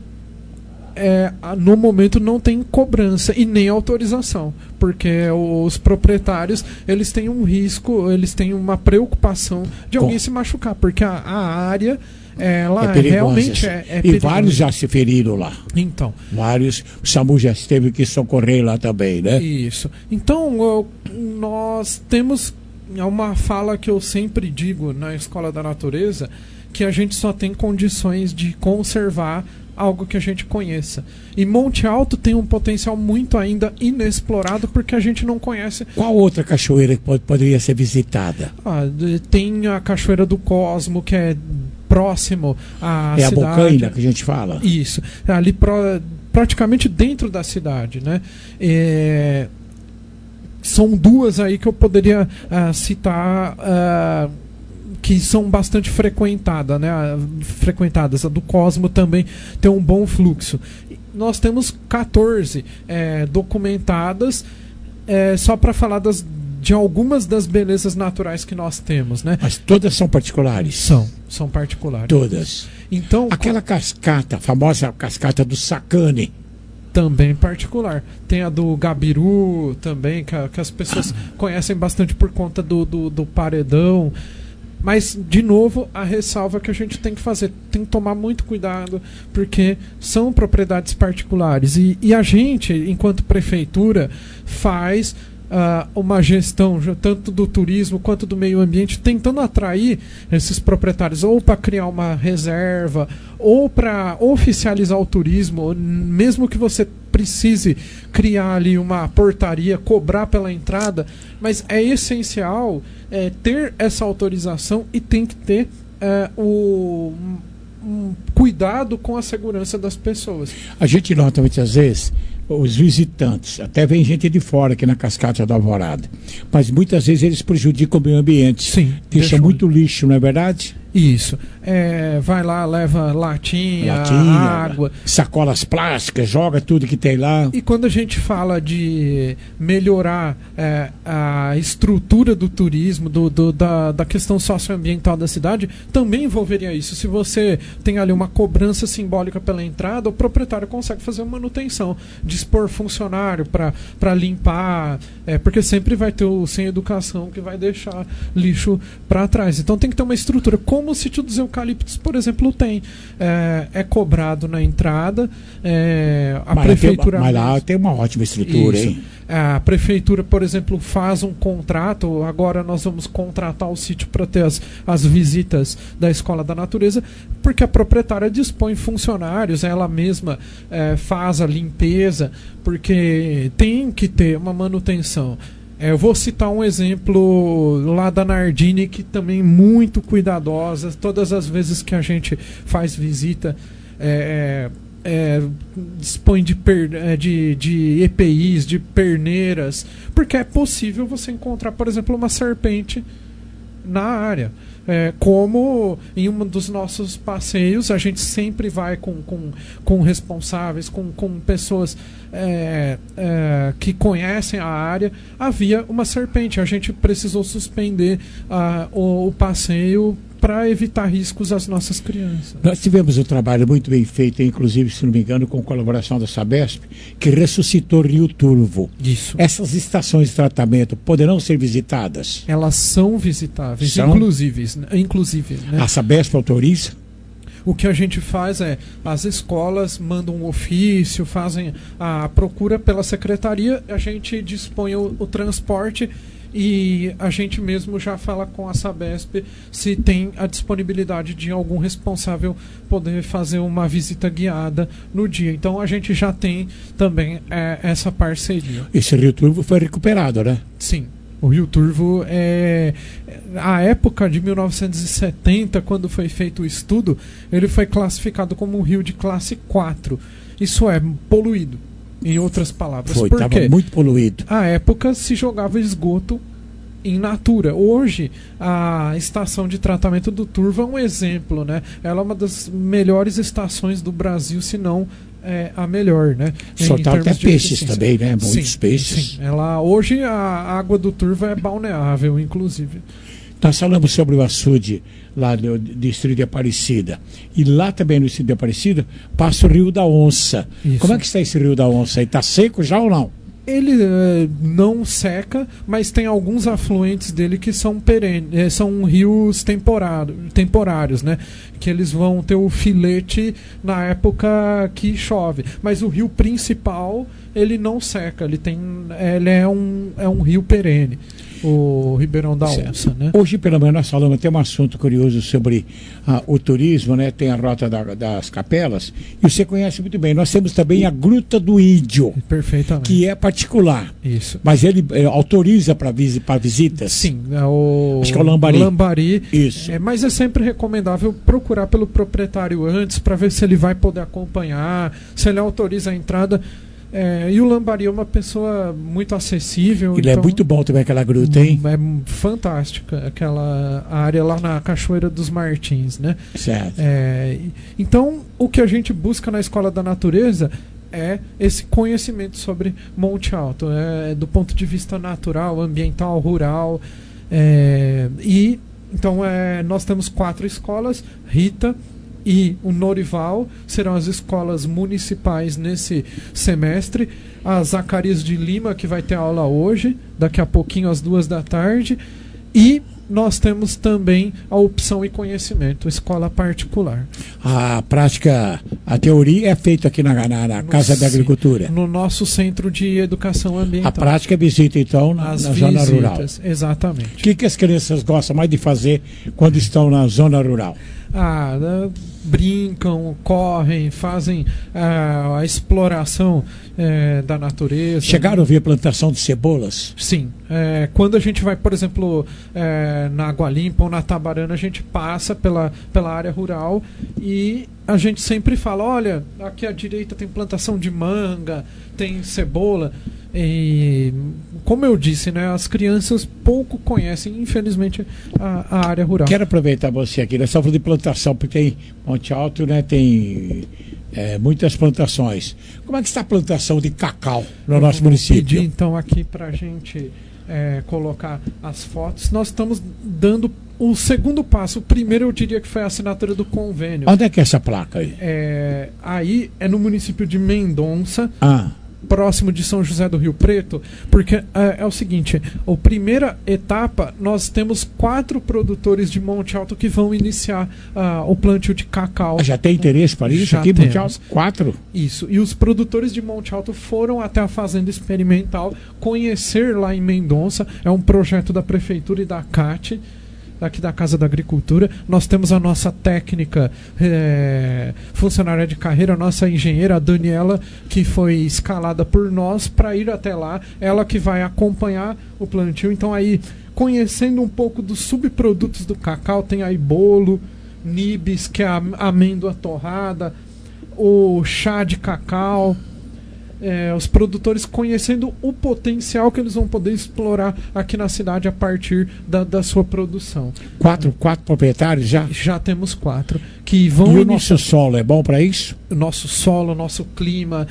V: no momento, não tem cobrança e nem autorização, porque os proprietários eles têm um risco, eles têm uma preocupação de alguém se machucar, porque a área realmente é perigosa.
D: E vários já se feriram lá.
V: Então,
D: vários, o SAMU já teve que socorrer lá também, né?
V: Isso. Então, nós temos uma fala que eu sempre digo na Escola da Natureza, que a gente só tem condições de conservar algo que a gente conheça. E Monte Alto tem um potencial muito ainda inexplorado, porque a gente não conhece.
D: Qual outra cachoeira que poderia ser visitada?
V: Tem a Cachoeira do Cosmo, que é próximo à cidade.
D: A Bocaina que a gente fala?
V: Isso. Ali praticamente dentro da cidade, né? São duas aí que eu poderia citar, que são bastante frequentadas, né? A do Cosmo também tem um bom fluxo. Nós temos 14 documentadas, só para falar de algumas das belezas naturais que nós temos, né?
D: Mas todas são particulares?
V: São particulares.
D: Todas.
V: Então,
D: aquela cascata, a famosa cascata do Sacane,
V: também particular. Tem a do Gabiru também, que as pessoas conhecem bastante por conta do paredão. Mas, de novo, a ressalva que a gente tem que fazer, tem que tomar muito cuidado, porque são propriedades particulares. E a gente, enquanto prefeitura, faz uma gestão tanto do turismo quanto do meio ambiente, tentando atrair esses proprietários ou para criar uma reserva ou para oficializar o turismo, mesmo que você precise criar ali uma portaria, cobrar pela entrada, mas é essencial ter essa autorização e tem que ter um cuidado com a segurança das pessoas.
D: A gente nota muitas vezes os visitantes, até vem gente de fora aqui na Cascata da Alvorada, mas muitas vezes eles prejudicam o meio ambiente.
V: Sim,
D: deixa muito lixo, não é verdade?
V: Isso. Vai lá, leva latinha, água,
D: sacolas plásticas, joga tudo que tem lá.
V: E quando a gente fala de melhorar a estrutura do turismo, da questão socioambiental da cidade, também envolveria isso. Se você tem ali uma cobrança simbólica pela entrada, o proprietário consegue fazer uma manutenção, dispor funcionário para limpar, porque sempre vai ter o sem educação que vai deixar lixo para trás. Então tem que ter uma estrutura, como o sítio dos eucaliptos, por exemplo, tem. É cobrado na entrada, a prefeitura...
D: Mas lá tem uma ótima estrutura,
V: isso.
D: Hein?
V: A prefeitura, por exemplo, faz um contrato. Agora nós vamos contratar o sítio para ter as visitas da Escola da Natureza, porque a proprietária dispõe funcionários, ela mesma faz a limpeza, porque tem que ter uma manutenção. Eu vou citar um exemplo lá da Nardini, que também muito cuidadosa. Todas as vezes que a gente faz visita, dispõe de EPIs, de perneiras, porque é possível você encontrar, por exemplo, uma serpente na área. Como em um dos nossos passeios, a gente sempre vai com responsáveis, com pessoas que conhecem a área. Havia uma serpente, a gente precisou suspender o passeio para evitar riscos às nossas crianças.
D: Nós tivemos um trabalho muito bem feito, inclusive, se não me engano, com colaboração da Sabesp, que ressuscitou Rio Turvo.
V: Isso.
D: Essas estações de tratamento poderão ser visitadas?
V: Elas são visitáveis, inclusive, né?
D: A Sabesp autoriza?
V: O que a gente faz as escolas mandam um ofício, fazem a procura pela secretaria, a gente dispõe o transporte e a gente mesmo já fala com a Sabesp se tem a disponibilidade de algum responsável poder fazer uma visita guiada no dia. Então a gente já tem também essa parceria.
D: Esse Rio Turvo foi recuperado, né?
V: Sim. O Rio Turvo a época de 1970, quando foi feito o estudo, ele foi classificado como um rio de classe 4. Isso é poluído. Em outras palavras,
D: estava muito poluído.
V: À época se jogava esgoto in natura. Hoje, a estação de tratamento do Turvo é um exemplo, né? Ela é uma das melhores estações do Brasil, se não a melhor, né?
D: Soltaram até peixes também, né? Muitos peixes.
V: Sim. Hoje a água do Turvo é balneável, inclusive.
D: Nós falamos sobre o açude lá do distrito de Aparecida. E lá também no distrito de Aparecida passa o Rio da Onça. Isso. Como é que está esse Rio da Onça? Está seco já ou não?
V: Ele não seca, mas tem alguns afluentes dele que são perenes, são rios temporários, né? Que eles vão ter o filete na época que chove. Mas o rio principal, ele não seca, ele é um rio perene. O Ribeirão da Onça, né?
D: Hoje, pelo menos, nós falamos até um assunto curioso sobre o turismo, né? Tem a Rota das Capelas, e você conhece muito bem. Nós temos também a Gruta do Índio.
V: Perfeitamente.
D: Que é particular.
V: Isso.
D: Mas ele autoriza para visitas?
V: Sim.
D: Acho que é o Lambari.
V: Lambari.
D: Isso.
V: Mas é sempre recomendável procurar pelo proprietário antes, para ver se ele vai poder acompanhar, se ele autoriza a entrada. E o Lambari é uma pessoa muito acessível.
D: Ele é muito bom também, aquela gruta, hein?
V: É fantástica aquela área lá na Cachoeira dos Martins, né?
D: Certo.
V: Então, o que a gente busca na Escola da Natureza é esse conhecimento sobre Monte Alto, do ponto de vista natural, ambiental, rural. Então, nós temos 4 escolas, Rita e o Norival serão as escolas municipais nesse semestre. A Zacarias de Lima, que vai ter aula hoje, daqui a pouquinho às 2 da tarde, E nós temos também a opção e conhecimento, escola particular.
D: A prática, a teoria é feita aqui na Casa da Agricultura.
V: No nosso centro de educação ambiental.
D: A prática visita, então, na zona rural.
V: Exatamente.
D: O que as crianças gostam mais de fazer quando estão na zona rural?
V: Brincam, correm, fazem a exploração da natureza.
D: Chegaram a ver a plantação de cebolas?
V: Sim. Quando a gente vai, por exemplo, na Água Limpa ou na Tabarana, a gente passa pela área rural e a gente sempre fala, olha, aqui à direita tem plantação de manga, tem cebola. E, como eu disse, né, as crianças pouco conhecem, infelizmente, a área rural.
D: Quero aproveitar você aqui, nós estamos falando de plantação, porque tem Monte Alto, né, tem muitas plantações. Como é que está a plantação de cacau no nosso município?
V: Pedir, então, aqui para a gente colocar as fotos. Nós estamos dando o segundo passo. O primeiro eu diria que foi a assinatura do convênio.
D: Onde é que é essa placa aí?
V: Aí é no município de Mendonça. Próximo de São José do Rio Preto, porque é o seguinte, a primeira etapa, nós temos 4 produtores de Monte Alto que vão iniciar o plantio de cacau.
D: Já tem interesse para isso aqui, Monte Alto? 4?
V: Isso, e os produtores de Monte Alto foram até a fazenda experimental conhecer lá em Mendonça, é um projeto da Prefeitura e da CAT, aqui da Casa da Agricultura. Nós temos a nossa técnica funcionária de carreira, a nossa engenheira, a Daniela, que foi escalada por nós para ir até lá, ela que vai acompanhar o plantio. Então aí, conhecendo um pouco dos subprodutos do cacau, tem aí bolo, nibs, que é a amêndoa torrada, o chá de cacau, os produtores conhecendo o potencial que eles vão poder explorar aqui na cidade a partir da sua produção.
D: 4 proprietários já?
V: Já temos 4 que vão.
D: E o nosso solo é bom para isso?
V: O nosso solo, o nosso clima.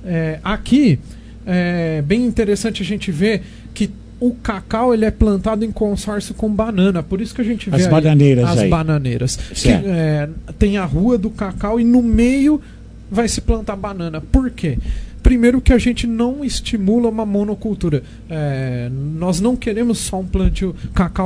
V: Aqui é bem interessante a gente ver que o cacau ele é plantado em consórcio com banana, por isso que a gente vê
D: as bananeiras
V: as
D: aí.
V: Bananeiras. Tem a rua do cacau e no meio vai se plantar banana. Por quê? Primeiro que a gente não estimula uma monocultura. Nós não queremos só um plantio cacau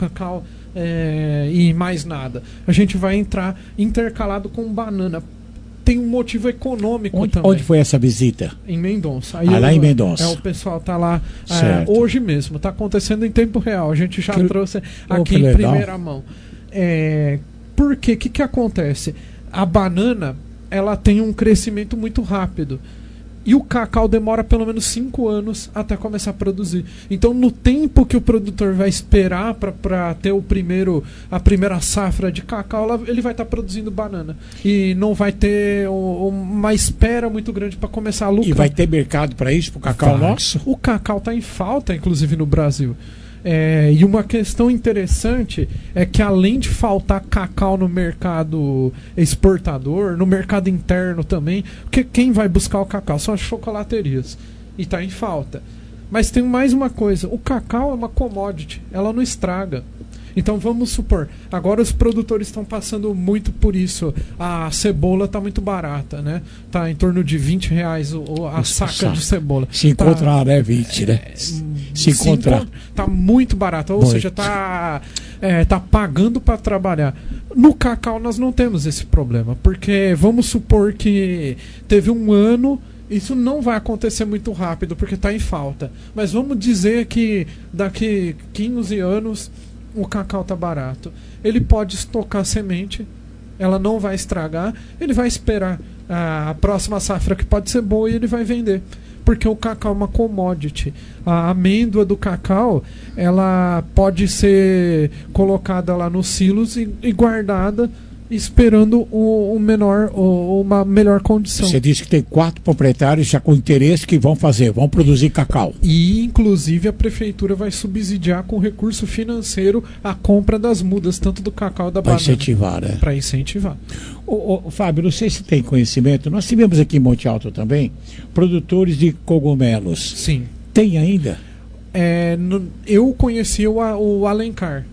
V: e mais nada. A gente vai entrar intercalado com banana. Tem um motivo econômico também.
D: Onde foi essa visita?
V: Em Mendonça.
D: Lá em Mendonça.
V: O pessoal está lá hoje mesmo. Está acontecendo em tempo real. A gente já trouxe aqui em primeira mão. Por quê? O que acontece? A banana ela tem um crescimento muito rápido. E o cacau demora pelo menos 5 anos até começar a produzir. Então, no tempo que o produtor vai esperar para ter a primeira safra de cacau, ele vai estar produzindo banana. E não vai ter uma espera muito grande para começar a lucrar.
D: E vai ter mercado para isso, para o cacau nosso?
V: O cacau está em falta, inclusive, no Brasil. E uma questão interessante é que, além de faltar cacau no mercado exportador, no mercado interno também, porque quem vai buscar o cacau são as chocolaterias e está em falta. Mas tem mais uma coisa, o cacau é uma commodity, ela não estraga. Então vamos supor, agora os produtores estão passando muito por isso. A cebola está muito barata, né? Está em torno de R$20 a saca de cebola.
D: Se encontrar, né? 20, né? Se encontrar.
V: Está muito barato, ou seja, está pagando para trabalhar. No cacau nós não temos esse problema, porque vamos supor que teve um ano. Isso não vai acontecer muito rápido, porque está em falta. Mas vamos dizer que daqui 15 anos o cacau está barato. Ele pode estocar semente, ela não vai estragar, ele vai esperar a próxima safra que pode ser boa e ele vai vender. Porque o cacau é uma commodity. A amêndoa do cacau, ela pode ser colocada lá nos silos e guardada, esperando uma melhor condição.
D: Você disse que tem 4 proprietários já com interesse que vão produzir cacau.
V: E, inclusive, a prefeitura vai subsidiar com recurso financeiro a compra das mudas, tanto do cacau e da banana.
D: Para incentivar, né?
V: Para incentivar.
D: Fábio, não sei se tem conhecimento, nós tivemos aqui em Monte Alto também produtores de cogumelos.
V: Sim.
D: Tem ainda?
V: Eu conheci o Alencar.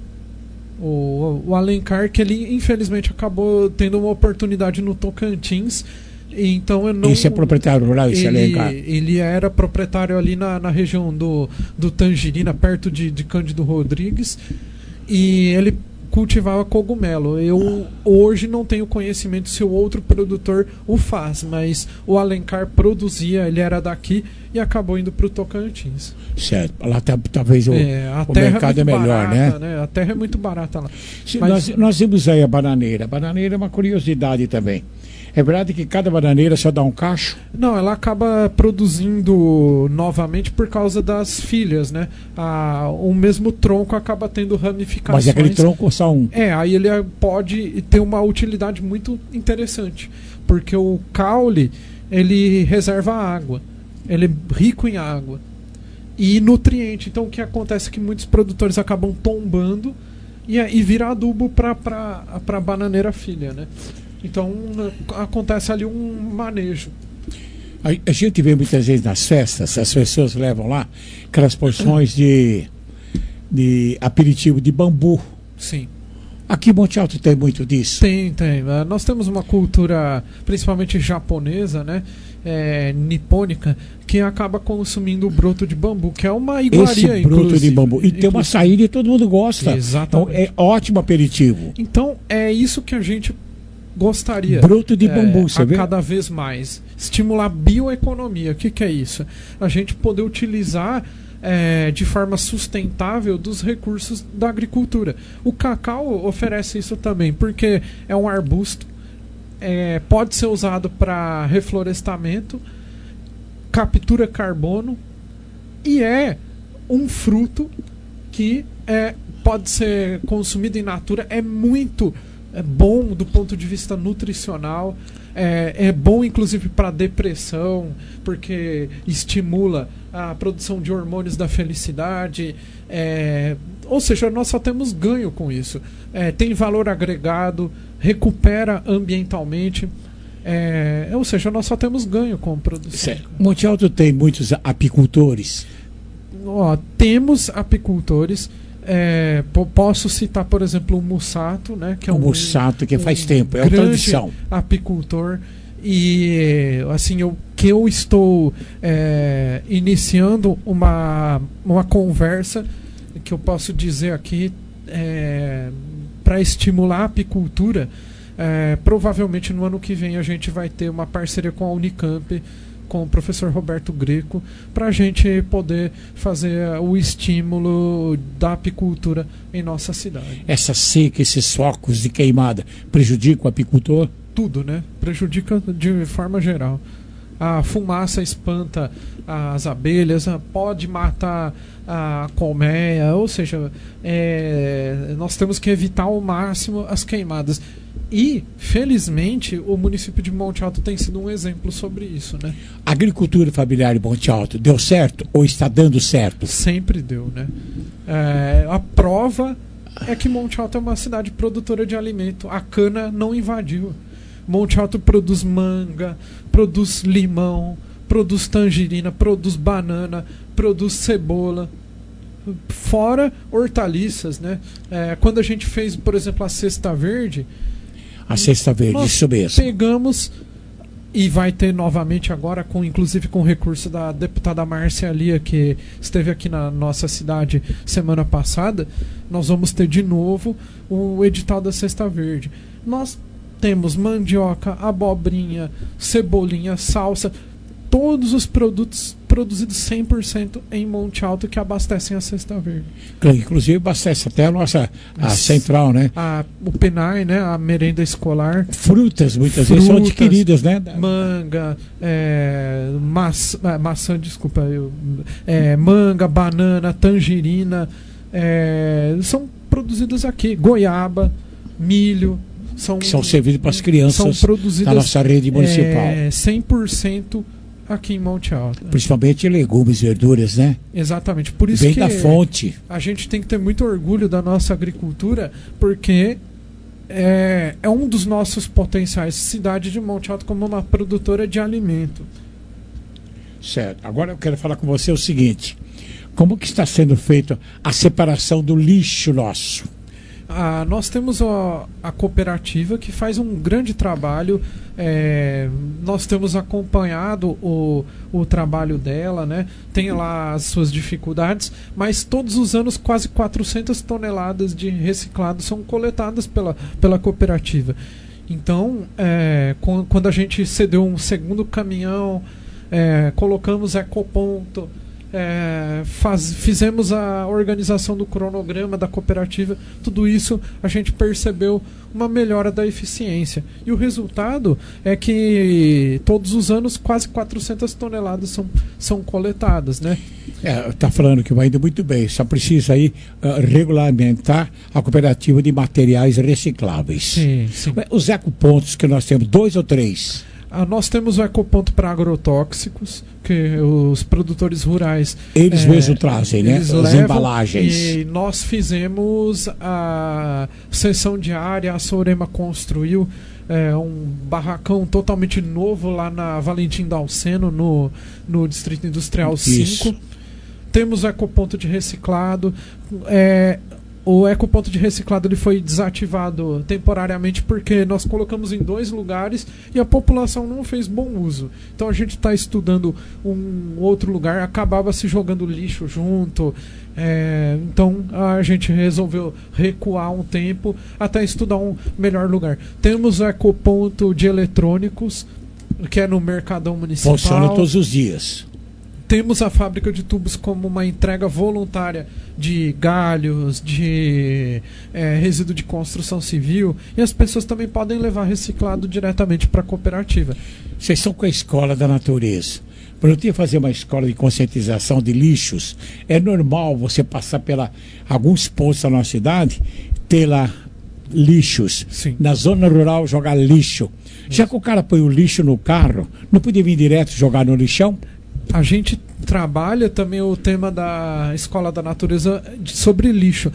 V: O Alencar, que ele infelizmente acabou tendo uma oportunidade no Tocantins. Então eu não.
D: Esse é proprietário rural, esse Alencar?
V: Ele era proprietário ali na região do Tangerina, perto de Cândido Rodrigues. e ele cultivava cogumelo. Eu hoje não tenho conhecimento se o outro produtor o faz, mas o Alencar produzia, ele era daqui e acabou indo para o Tocantins.
D: Certo, lá talvez o mercado é melhor,
V: barata,
D: né?
V: A terra é muito barata lá.
D: Mas nós vimos aí a bananeira. A bananeira é uma curiosidade também. É verdade que cada bananeira só dá um cacho?
V: Não, ela acaba produzindo novamente por causa das filhas, né? O mesmo tronco acaba tendo ramificações.
D: Mas aquele tronco só um.
V: Aí ele pode ter uma utilidade muito interessante, porque o caule, ele reserva água, ele é rico em água e nutriente. Então o que acontece é que muitos produtores acabam tombando e vira adubo para a bananeira filha, né? Então acontece ali um manejo.
D: A gente vê muitas vezes nas festas, as pessoas levam lá aquelas porções de aperitivo de bambu.
V: Sim.
D: Aqui em Monte Alto tem muito disso?
V: Tem. Nós temos uma cultura, principalmente japonesa, né? Nipônica, que acaba consumindo o broto de bambu, que é uma iguaria,
D: esse broto de bambu. E tem uma saída e todo mundo gosta.
V: Exatamente.
D: Então é ótimo aperitivo.
V: Então é isso que a gente gostaria.
D: Broto de bambu, você vê?
V: Cada vez mais. Estimular a bioeconomia. O que é isso? A gente poder utilizar de forma sustentável dos recursos da agricultura. O cacau oferece isso também, porque é um arbusto, pode ser usado para reflorestamento, captura carbono e é um fruto que pode ser consumido in natura, é muito bom do ponto de vista nutricional, é bom inclusive para depressão, porque estimula a produção de hormônios da felicidade, ou seja, nós só temos ganho com isso. Tem valor agregado, recupera ambientalmente, ou seja, nós só temos ganho com a produção.
D: Certo. Monte Alto tem muitos apicultores?
V: Temos apicultores. Posso citar, por exemplo, o Mussato, né, que é
D: o Mussato, que faz tempo, é uma tradição.
V: Apicultor. E assim, eu estou iniciando uma conversa que eu posso dizer aqui para estimular a apicultura. Provavelmente no ano que vem a gente vai ter uma parceria com a Unicamp, com o professor Roberto Greco, para a gente poder fazer o estímulo da apicultura em nossa cidade.
D: Essa seca, esses focos de queimada, prejudicam o apicultor?
V: Tudo, né? Prejudica de forma geral. A fumaça espanta as abelhas, pode matar a colmeia, ou seja, nós temos que evitar ao máximo as queimadas. E, felizmente, o município de Monte Alto tem sido um exemplo sobre isso, né?
D: A agricultura familiar em Monte Alto deu certo ou está dando certo?
V: Sempre deu, né? A prova é que Monte Alto é uma cidade produtora de alimento. A cana não invadiu. Monte Alto produz manga, produz limão, produz tangerina, produz banana, produz cebola. Fora hortaliças, né? Quando a gente fez, por exemplo, a Cesta Verde...
D: A Cesta Verde, isso mesmo.
V: Pegamos, e vai ter novamente agora, inclusive com recurso da deputada Márcia Lia, que esteve aqui na nossa cidade semana passada, nós vamos ter de novo o edital da Cesta Verde. Nós temos mandioca, abobrinha, cebolinha, salsa, todos os produtos produzidos 100% em Monte Alto que abastecem a Cesta Verde.
D: Inclusive abastece até a central, né?
V: O PENAI, né? A merenda escolar.
D: Frutas, muitas vezes são adquiridas, né?
V: Manga, maçã, desculpa, manga, banana, tangerina, são produzidas aqui. Goiaba, milho.
D: Que são servidos para as crianças da nossa rede municipal.
V: 100% aqui em Monte Alto.
D: Principalmente legumes, verduras, né?
V: Exatamente. Por isso
D: Vem
V: que
D: da fonte.
V: A gente tem que ter muito orgulho da nossa agricultura, porque é um dos nossos potenciais. Cidade de Monte Alto como uma produtora de alimento.
D: Certo. Agora eu quero falar com você o seguinte: como que está sendo feita a separação do lixo nosso?
V: Nós temos a cooperativa que faz um grande trabalho. Nós temos acompanhado o trabalho dela, né? Tem lá as suas dificuldades, mas todos os anos quase 400 toneladas de reciclado são coletadas pela cooperativa. Então, quando a gente cedeu um segundo caminhão, colocamos ecoponto, fizemos a organização do cronograma da cooperativa, tudo isso a gente percebeu uma melhora da eficiência, e o resultado é que todos os anos quase 400 toneladas são coletadas, né?
D: Está falando que vai indo muito bem, só precisa aí regulamentar a cooperativa de materiais recicláveis.
V: Sim.
D: Os ecopontos que nós temos, 2 ou 3?
V: Nós temos o ecoponto para agrotóxicos, que os produtores rurais...
D: Eles mesmos trazem, né? As embalagens.
V: E nós fizemos a seção de área, a Sorema construiu um barracão totalmente novo lá na Valentim Dalceno, no Distrito Industrial 5.
D: Isso.
V: Temos o ecoponto de reciclado. O ecoponto de reciclado ele foi desativado temporariamente porque nós colocamos em 2 lugares e a população não fez bom uso. Então a gente está estudando um outro lugar, acabava se jogando lixo junto. Então a gente resolveu recuar um tempo até estudar um melhor lugar. Temos o ecoponto de eletrônicos, que é no Mercadão Municipal.
D: Funciona todos os dias.
V: Temos a fábrica de tubos como uma entrega voluntária de galhos, de resíduo de construção civil, e as pessoas também podem levar reciclado diretamente para a cooperativa.
D: Vocês são com a Escola da Natureza. Para eu fazer uma escola de conscientização de lixos, é normal você passar alguns pontos da nossa cidade, ter lá lixos.
V: Sim.
D: Na zona rural, jogar lixo. Já que o cara põe o lixo no carro, não podia vir direto jogar no lixão?
V: A gente trabalha também o tema da Escola da Natureza sobre lixo.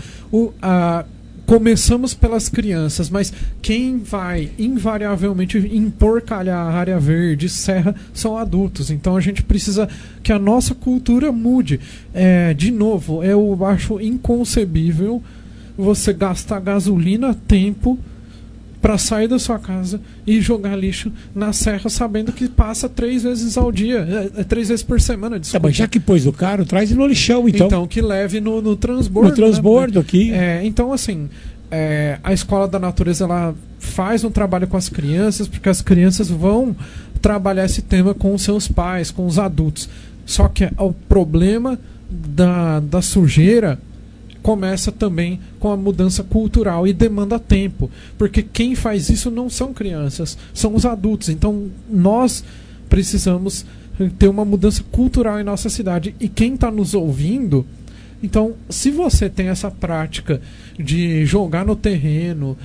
V: Começamos pelas crianças, mas quem vai invariavelmente emporcalhar a área verde, serra, são adultos. Então a gente precisa que a nossa cultura mude. De novo, eu acho inconcebível você gastar gasolina, tempo, para sair da sua casa e jogar lixo na serra, sabendo que passa 3 vezes ao dia, 3 vezes por semana, desculpa.
D: Mas já que pôs no carro, traz no lixão, então.
V: Então que leve no transbordo.
D: No transbordo, né? Aqui.
V: Então, assim, a Escola da Natureza ela faz um trabalho com as crianças, porque as crianças vão trabalhar esse tema com os seus pais, com os adultos. Só que o problema da sujeira começa também com a mudança cultural e demanda tempo, porque quem faz isso não são crianças, são os adultos. Então nós precisamos ter uma mudança cultural em nossa cidade, e quem está nos ouvindo, então se você tem essa prática de jogar no terreno,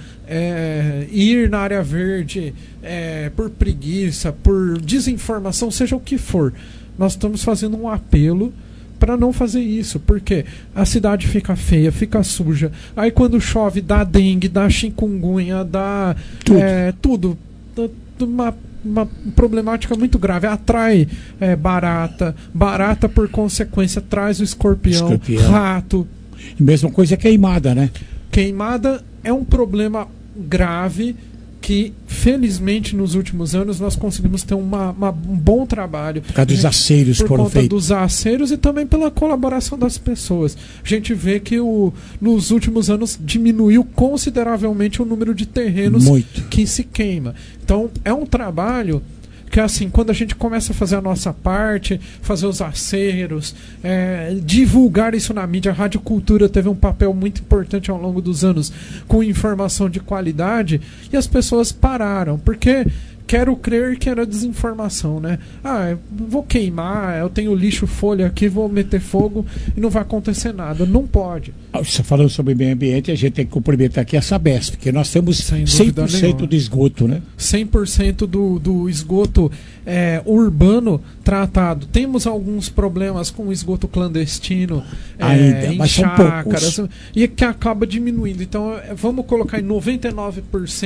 V: ir na área verde por preguiça, por desinformação, seja o que for, nós estamos fazendo um apelo para não fazer isso, porque a cidade fica feia, fica suja. Aí quando chove dá dengue, dá chikungunya, dá tudo. Uma problemática muito grave. Atrai barata por consequência traz o escorpião. Rato.
D: Mesma coisa é queimada, né?
V: Queimada é um problema grave que, felizmente, nos últimos anos nós conseguimos ter um bom trabalho.
D: Por causa dos aceiros
V: por
D: foram
V: conta
D: feitos.
V: dos aceiros e também pela colaboração das pessoas. A gente vê que nos últimos anos diminuiu consideravelmente o número de terrenos que se queima. Então, é um trabalho que, assim, quando a gente começa a fazer a nossa parte, fazer os aceros, divulgar isso na mídia, a Rádio Cultura teve um papel muito importante ao longo dos anos com informação de qualidade, e as pessoas pararam, porque quero crer que era desinformação, né? Eu vou queimar, eu tenho lixo, folha aqui, vou meter fogo e não vai acontecer nada. Não pode.
D: Você falando sobre meio ambiente, a gente tem que cumprimentar aqui a Sabesp, porque nós temos 100% do esgoto, né?
V: 100% do esgoto urbano tratado. Temos alguns problemas com o esgoto clandestino
D: ainda,
V: em
D: mas
V: chácaras,
D: são poucos.
V: E que acaba diminuindo. Então vamos colocar em 99%,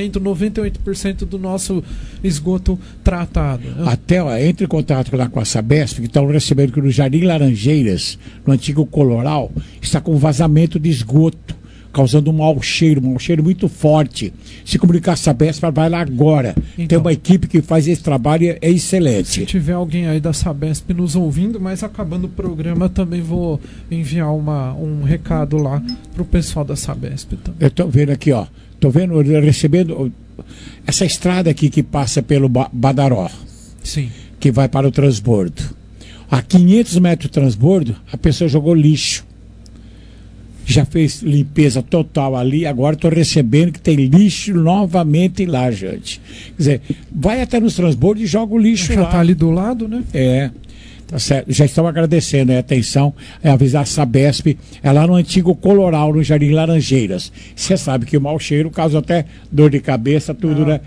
V: 98% do nosso esgoto tratado.
D: Até entre em contato lá com a Sabesp, que estão recebendo que no Jardim Laranjeiras, no antigo Coloral, está com vazamento de esgoto causando um mau cheiro muito forte. Se comunicar a Sabesp, vai lá agora.
V: Então,
D: tem uma equipe que faz esse trabalho, é excelente.
V: Se tiver alguém aí da Sabesp nos ouvindo, mas acabando o programa, também vou enviar um recado lá pro pessoal da Sabesp também.
D: Eu tô vendo aqui, ó. Tô vendo, recebendo essa estrada aqui que passa pelo Badaró.
V: Sim.
D: Que vai para o transbordo. A 500 metros do transbordo, a pessoa jogou lixo. Já fez limpeza total ali, agora estou recebendo que tem lixo novamente lá, gente. Quer dizer, vai até nos transbordos e joga o lixo lá.
V: Já está ali do lado, né?
D: É, tá certo. Já estão agradecendo, atenção, avisar a Sabesp, é lá no antigo Coloral, no Jardim Laranjeiras. Você sabe que o mau cheiro causa até dor de cabeça, tudo, né?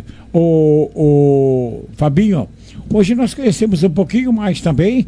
D: Fabinho, hoje nós conhecemos um pouquinho mais também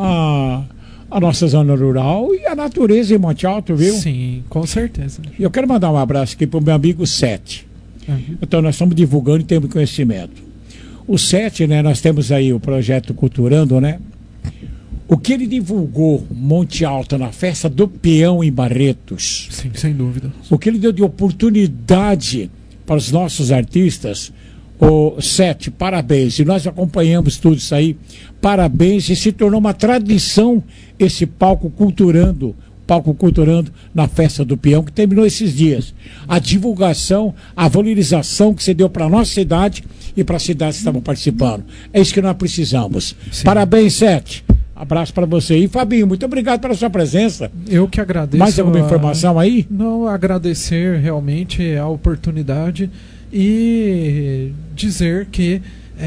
D: a nossa zona rural e a natureza em Monte Alto, viu?
V: Sim, com certeza.
D: E eu quero mandar um abraço aqui para o meu amigo Sete. Então nós estamos divulgando e temos conhecimento. O Sete, né, nós temos aí o projeto Culturando, né? O que ele divulgou Monte Alto na festa do Peão em Barretos.
V: Sim, sem dúvida.
D: O que ele deu de oportunidade para os nossos artistas. O Sete, parabéns. E nós acompanhamos tudo isso aí. Parabéns. E se tornou uma tradição esse palco culturando na festa do Peão, que terminou esses dias. A divulgação, a valorização que você deu para a nossa cidade e para as cidades que estavam participando. É isso que nós precisamos. Sim. Parabéns, Sete. Abraço para você. E Fabinho, muito obrigado pela sua presença.
V: Eu que agradeço.
D: Mais alguma informação aí?
V: Não, agradecer realmente a oportunidade e dizer que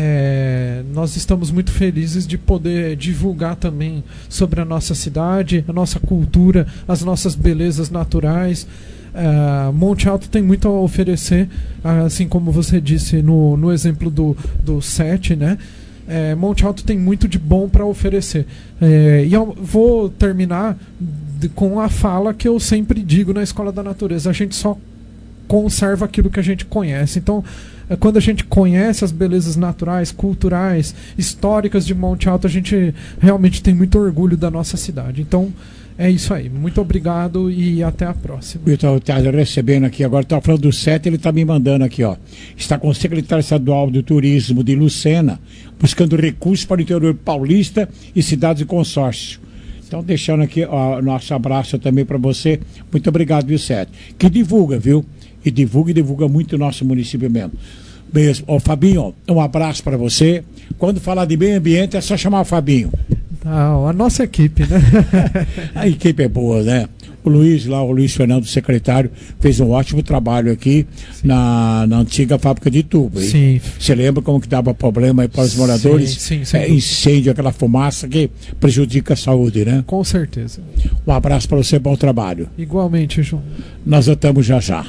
V: nós estamos muito felizes de poder divulgar também sobre a nossa cidade, a nossa cultura, as nossas belezas naturais. Monte Alto tem muito a oferecer, assim como você disse no exemplo do Sete, né? Monte Alto tem muito de bom para oferecer. E eu vou terminar com a fala que eu sempre digo na Escola da Natureza: a gente só conserva aquilo que a gente conhece. Então, quando a gente conhece as belezas naturais, culturais, históricas de Monte Alto, a gente realmente tem muito orgulho da nossa cidade. Então, é isso aí. Muito obrigado e até a próxima.
D: Eu estou recebendo aqui agora, estou falando do Sete, ele está me mandando aqui, ó. Está com o secretário estadual do Turismo de Lucena, buscando recursos para o interior paulista e cidades de consórcio. Então, deixando aqui o nosso abraço também para você. Muito obrigado, viu, Sete? Que divulga, viu? E divulga muito o nosso município mesmo. Ô, Fabinho, um abraço para você. Quando falar de meio ambiente, é só chamar o Fabinho.
V: A nossa equipe, né?
D: A equipe é boa, né? O Luiz Fernando, secretário, fez um ótimo trabalho aqui na antiga fábrica de tubo.
V: Sim.
D: Você lembra como que dava problema aí para os moradores?
V: Sim.
D: Incêndio, aquela fumaça que prejudica a saúde, né?
V: Com certeza.
D: Um abraço para você, bom trabalho.
V: Igualmente, João.
D: Nós voltamos já.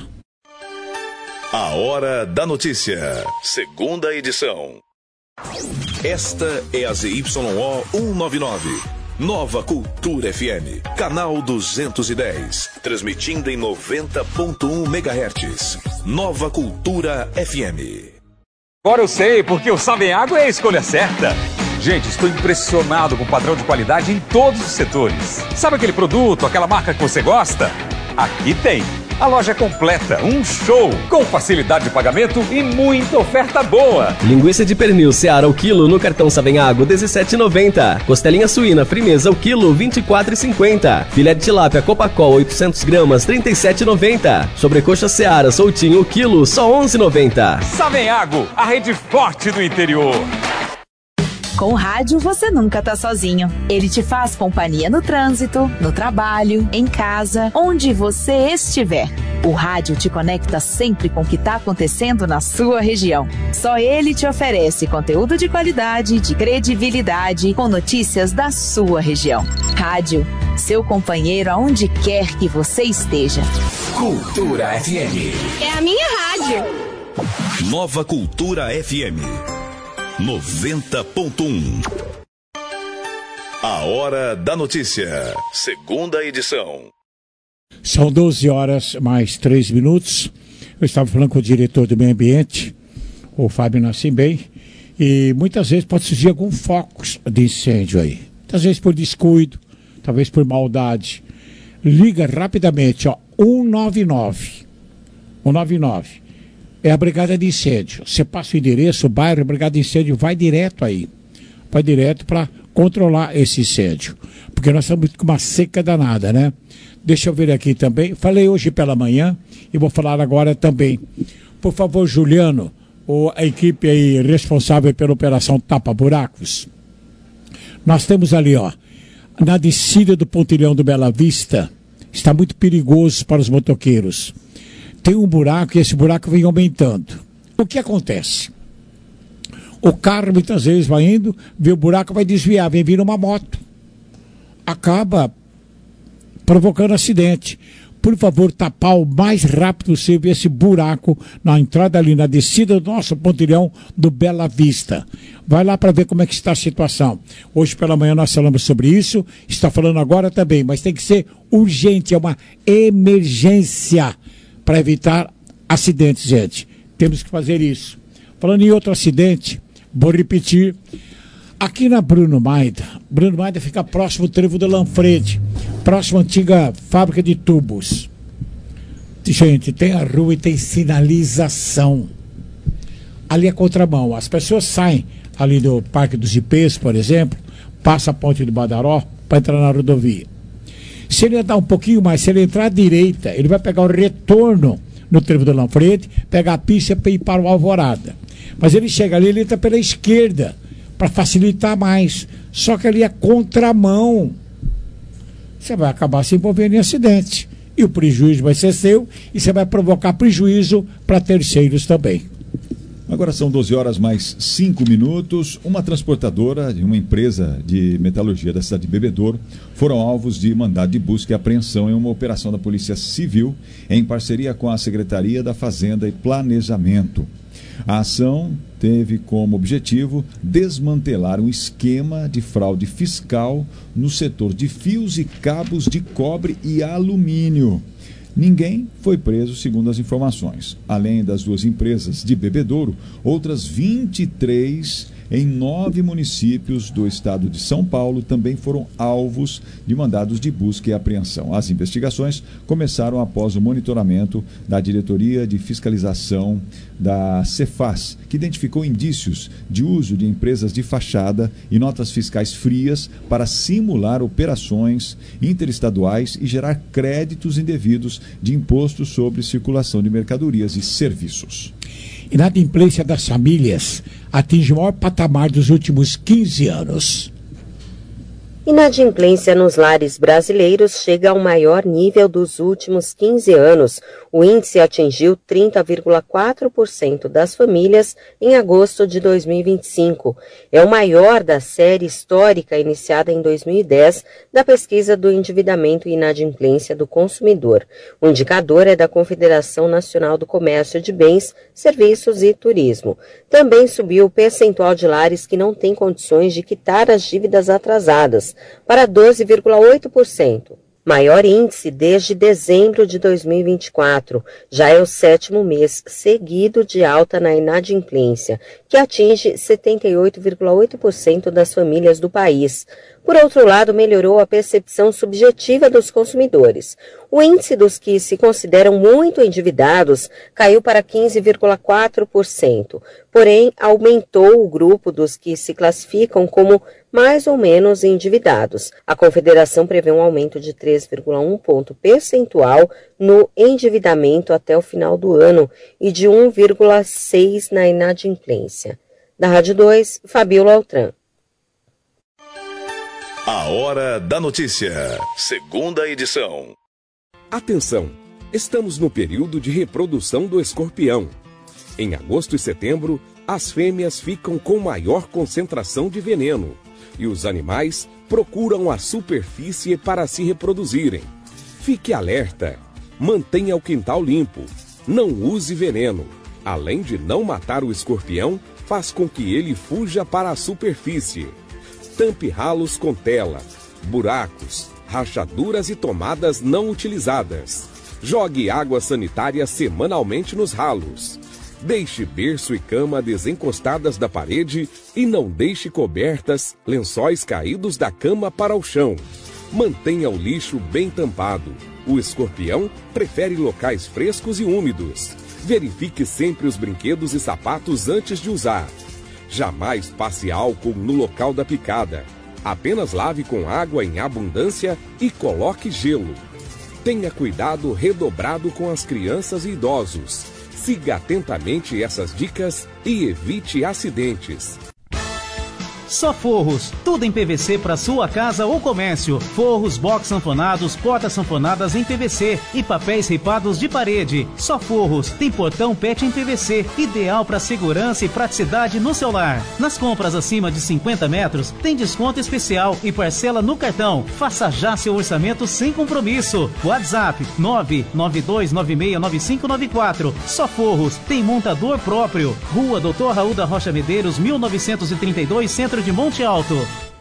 A: A Hora da Notícia, segunda edição. Esta é a ZYO 199, Nova Cultura FM, canal 210, transmitindo em 90.1 MHz. Nova Cultura FM.
I: Agora eu sei, porque o Sabem Água é a escolha certa. Gente, estou impressionado com o padrão de qualidade em todos os setores. Sabe aquele produto, aquela marca que você gosta? Aqui tem. A loja é completa, um show, com facilidade de pagamento e muita oferta boa.
B: Linguiça de pernil Seara ao quilo no cartão Sabem Água, R$17,90. Costelinha suína Frimeza ao quilo, R$24,50. Filé de tilápia Copacol, 800 gramas, R$37,90. Sobrecoxa Seara soltinho o quilo, só R$11,90.
I: Sabem Água, a rede forte do interior.
J: Com o rádio, você nunca tá sozinho. Ele te faz companhia no trânsito, no trabalho, em casa, onde você estiver. O rádio te conecta sempre com o que tá acontecendo na sua região. Só ele te oferece conteúdo de qualidade, de credibilidade, com notícias da sua região. Rádio, seu companheiro aonde quer que você esteja.
A: Cultura FM.
F: É a minha rádio.
A: Nova Cultura FM. 90.1. A Hora da Notícia, segunda edição.
D: São 12 horas mais 3 minutos. Eu estava falando com o diretor do meio ambiente, o Fábio Nascimbem, e muitas vezes pode surgir algum foco de incêndio aí. Muitas vezes por descuido, talvez por maldade. Liga rapidamente, ó, 199. 199. É a brigada de incêndio. Você passa o endereço, o bairro, a brigada de incêndio vai direto aí. Vai direto para controlar esse incêndio. Porque nós estamos com uma seca danada, né? Deixa eu ver aqui também. Falei hoje pela manhã e vou falar agora também. Por favor, Juliano, a equipe aí responsável pela operação Tapa Buracos. Nós temos ali, ó, na descida do pontilhão do Bela Vista, está muito perigoso para os motoqueiros. Tem um buraco e esse buraco vem aumentando. O que acontece? O carro muitas vezes vai indo, vê o buraco, vai desviar, vem vir uma moto. Acaba provocando acidente. Por favor, tapar o mais rápido possível esse buraco na entrada ali, na descida do nosso pontilhão do Bela Vista. Vai lá para ver como é que está a situação. Hoje pela manhã nós falamos sobre isso, está falando agora também, mas tem que ser urgente, é uma emergência para evitar acidentes, gente. Temos que fazer isso. Falando em outro acidente, vou repetir. Aqui na Bruno Maida fica próximo ao Trevo do Lanfredi, próximo à antiga fábrica de tubos. Gente, tem a rua e tem sinalização. Ali é contramão. As pessoas saem ali do Parque dos Ipês, por exemplo, passa a ponte do Badaró para entrar na rodovia. Se ele andar um pouquinho mais, se ele entrar à direita, ele vai pegar o retorno no Trevo do Lanfredi, pegar a pista e ir para o Alvorada. Mas ele chega ali, ele entra pela esquerda, para facilitar mais. Só que ali é contramão. Você vai acabar se envolvendo em acidente. E o prejuízo vai ser seu e você vai provocar prejuízo para terceiros também.
E: Agora são 12 horas mais 5 minutos. Uma transportadora de uma empresa de metalurgia da cidade de Bebedouro foram alvos de mandado de busca e apreensão em uma operação da Polícia Civil em parceria com a Secretaria da Fazenda e Planejamento. A ação teve como objetivo desmantelar um esquema de fraude fiscal no setor de fios e cabos de cobre e alumínio. Ninguém foi preso, segundo as informações. Além das duas empresas de Bebedouro, outras 23 em 9 municípios do estado de São Paulo também foram alvos de mandados de busca e apreensão. As investigações começaram após o monitoramento da Diretoria de Fiscalização da Cefaz, que identificou indícios de uso de empresas de fachada e notas fiscais frias para simular operações interestaduais e gerar créditos indevidos de imposto sobre circulação de mercadorias e serviços.
D: Inadimplência das famílias atinge o maior patamar dos últimos 15 anos.
K: Inadimplência nos lares brasileiros chega ao maior nível dos últimos 15 anos. O índice atingiu 30,4% das famílias em agosto de 2025. É o maior da série histórica iniciada em 2010 da pesquisa do endividamento e inadimplência do consumidor. O indicador é da Confederação Nacional do Comércio de Bens, Serviços e Turismo. Também subiu o percentual de lares que não têm condições de quitar as dívidas atrasadas, para 12,8%. Maior índice desde dezembro de 2024. Já é o 7º mês seguido de alta na inadimplência, que atinge 78,8% das famílias do país. Por outro lado, melhorou a percepção subjetiva dos consumidores. O índice dos que se consideram muito endividados caiu para 15,4%. Porém, aumentou o grupo dos que se classificam como mais ou menos endividados. A Confederação prevê um aumento de 3,1 ponto percentual no endividamento até o final do ano e de 1,6 na inadimplência. Da Rádio 2, Fabíola Altran.
A: A Hora da Notícia, segunda edição.
L: Atenção! Estamos no período de reprodução do escorpião. Em agosto e setembro, as fêmeas ficam com maior concentração de veneno e os animais procuram a superfície para se reproduzirem. Fique alerta! Mantenha o quintal limpo. Não use veneno. Além de não matar o escorpião, faz com que ele fuja para a superfície. Tampe ralos com tela, buracos, rachaduras e tomadas não utilizadas. Jogue água sanitária semanalmente nos ralos. Deixe berço e cama desencostadas da parede e não deixe cobertas, lençóis caídos da cama para o chão. Mantenha o lixo bem tampado. O escorpião prefere locais frescos e úmidos. Verifique sempre os brinquedos e sapatos antes de usar. Jamais passe álcool no local da picada. Apenas lave com água em abundância e coloque gelo. Tenha cuidado redobrado com as crianças e idosos. Siga atentamente essas dicas e evite acidentes.
M: Só Forros, tudo em PVC para sua casa ou comércio. Forros, box sanfonados, portas sanfonadas em PVC e papéis ripados de parede. Só Forros, tem portão PET em PVC, ideal para segurança e praticidade no seu lar. Nas compras acima de 50 metros, tem desconto especial e parcela no cartão. Faça já seu orçamento sem compromisso. WhatsApp 992969594. Só Forros, tem montador próprio. Rua Doutor Raul da Rocha Medeiros, 1932, Centro de Monte Alto.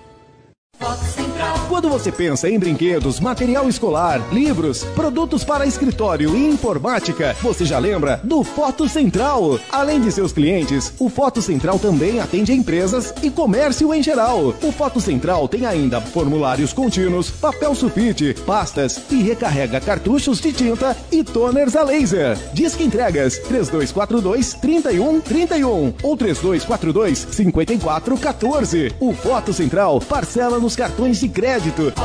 P: Quando você pensa em brinquedos, material escolar, livros, produtos para escritório e informática, você já lembra do Foto Central. Além de seus clientes, o Foto Central também atende empresas e comércio em geral. O Foto Central tem ainda formulários contínuos, papel sulfite, pastas e recarrega cartuchos de tinta e toners a laser. Disque entregas 3242-3131 ou 3242-5414. O Foto Central parcela nos cartões de crédito.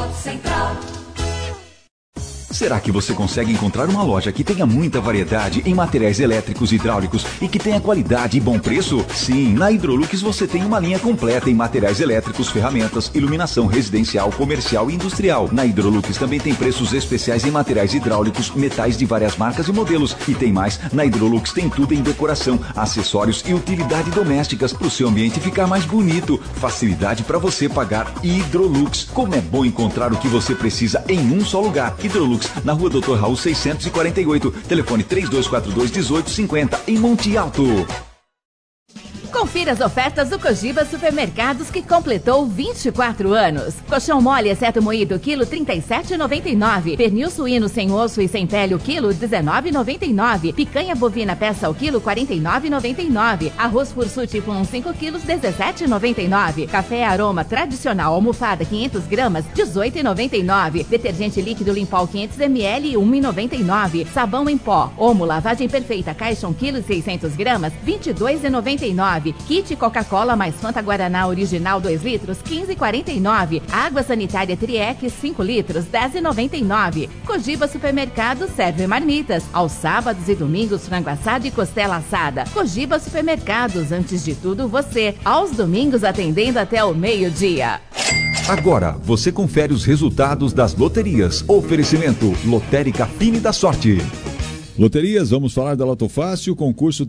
G: Será que você consegue encontrar uma loja que tenha muita variedade em materiais elétricos e hidráulicos e que tenha qualidade e bom preço? Sim, na Hidrolux você tem uma linha completa em materiais elétricos, ferramentas, iluminação residencial, comercial e industrial. Na Hidrolux também tem preços especiais em materiais hidráulicos, metais de várias marcas e modelos. E tem mais, na Hidrolux tem tudo em decoração, acessórios e utilidade domésticas para o seu ambiente ficar mais bonito. Facilidade para você pagar. Hidrolux. Como é bom encontrar o que você precisa em um só lugar. Hidrolux, na Rua Doutor Raul 648, telefone 3242-1850, em Monte Alto.
W: Confira as ofertas do Cogiba Supermercados, que completou 24 anos. Colchão mole exceto moído, quilo 37,99. Pernil suíno sem osso e sem pele, o quilo 19,99. Picanha bovina peça ao quilo 49,99. Arroz fursu tipo 1, 5 quilos 17,99. Café aroma tradicional almofada 500 gramas 18,99. Detergente líquido Limpol 500 ml 1,99. Sabão em pó Omo lavagem perfeita caixa 1 quilo 600 gramas 22,99. Kit Coca-Cola mais Fanta Guaraná original 2 litros, 15,49. Água sanitária Triex 5 litros, 10,99. Cogiba Supermercado serve marmitas. Aos sábados e domingos, frango assado e costela assada. Cogiba Supermercados, antes de tudo você. Aos domingos atendendo até o meio-dia.
G: Agora, você confere os resultados das loterias. Oferecimento Lotérica Fine da Sorte.
E: Loterias, vamos falar da Loto Fácil, concurso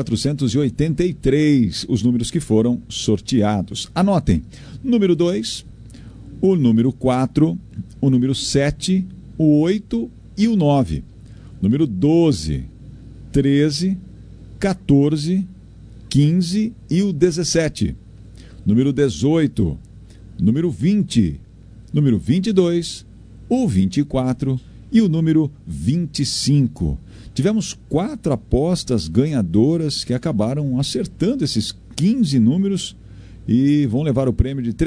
E: 3.483, os números que foram sorteados. Anotem, número 2, o número 4, o número 7, o 8 e o 9. Número 12, 13, 14, 15 e o 17. Número 18, número 20, número 22, o 24 e o número 25. Tivemos 4 apostas ganhadoras que acabaram acertando esses 15 números e vão levar o prêmio de R$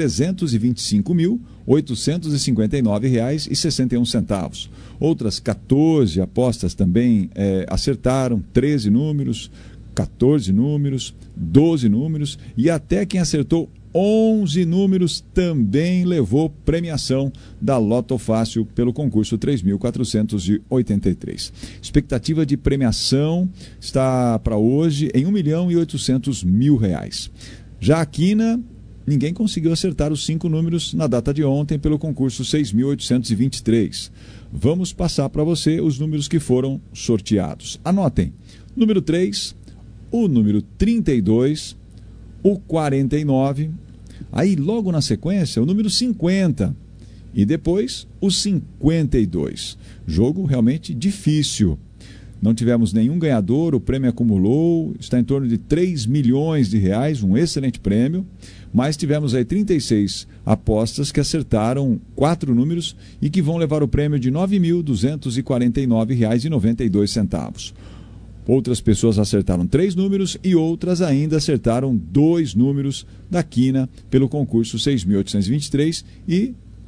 E: 325.859,61. Outras 14 apostas também acertaram 13 números, 14 números, 12 números e até quem acertou 11 números também levou premiação da Loto Fácil pelo concurso 3.483. Expectativa de premiação está para hoje em R$1.800.000. Já a Quina, ninguém conseguiu acertar os 5 números na data de ontem pelo concurso 6.823. Vamos passar para você os números que foram sorteados. Anotem, número 3, o número 32, o 49, aí logo na sequência o número 50 e depois o 52. Jogo realmente difícil. Não tivemos nenhum ganhador, o prêmio acumulou, está em torno de R$3 milhões, um excelente prêmio, mas tivemos aí 36 apostas que acertaram 4 números e que vão levar o prêmio de R$ 9.249,92. Outras pessoas acertaram 3 números e outras ainda acertaram 2 números da Quina pelo concurso 6.823 e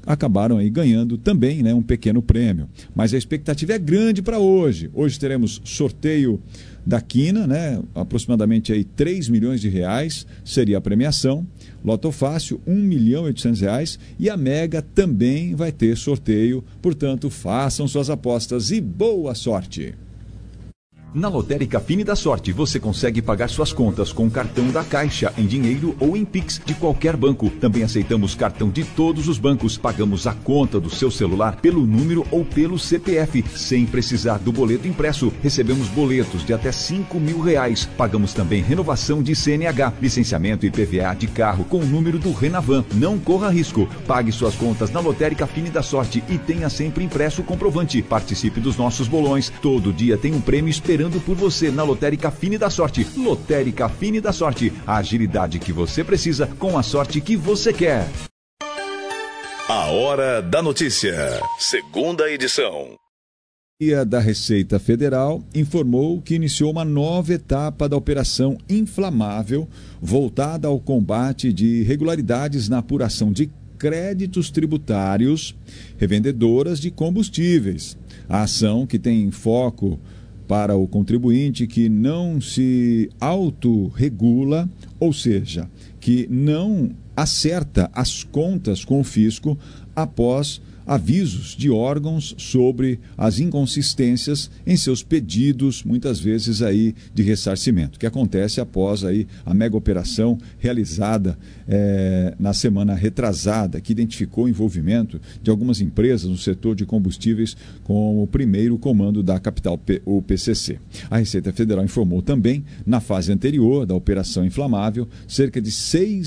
E: acabaram aí ganhando também, né, um pequeno prêmio. Mas a expectativa é grande para hoje. Hoje teremos sorteio da quina, né, aproximadamente aí 3 milhões de reais seria a premiação. Loto Fácil, R$1.800.000 e a Mega também vai ter sorteio. Portanto, façam suas apostas e boa sorte!
G: Na Lotérica Fine da Sorte, você consegue pagar suas contas com o cartão da Caixa, em dinheiro ou em Pix de qualquer banco. Também aceitamos cartão de todos os bancos. Pagamos a conta do seu celular pelo número ou pelo CPF, sem precisar do boleto impresso. Recebemos boletos de até R$5.000. Pagamos também renovação de CNH, licenciamento e IPVA de carro com o número do Renavan. Não corra risco. Pague suas contas na Lotérica Fine da Sorte e tenha sempre impresso o comprovante. Participe dos nossos bolões. Todo dia tem um prêmio esperando por você na Lotérica Fine da Sorte. Lotérica Fine da Sorte. A agilidade que você precisa com a sorte que você quer.
A: A Hora da Notícia. Segunda edição.
E: A da Receita Federal informou que iniciou uma nova etapa da Operação Inflamável, voltada ao combate de irregularidades na apuração de créditos tributários, revendedoras de combustíveis. A ação, que tem foco para o contribuinte que não se autorregula, ou seja, que não acerta as contas com o fisco após avisos de órgãos sobre as inconsistências em seus pedidos, muitas vezes aí de ressarcimento, que acontece após aí a mega operação realizada na semana retrasada, que identificou o envolvimento de algumas empresas no setor de combustíveis com o primeiro comando da capital, o PCC. A Receita Federal informou também, na fase anterior da Operação Inflamável, cerca de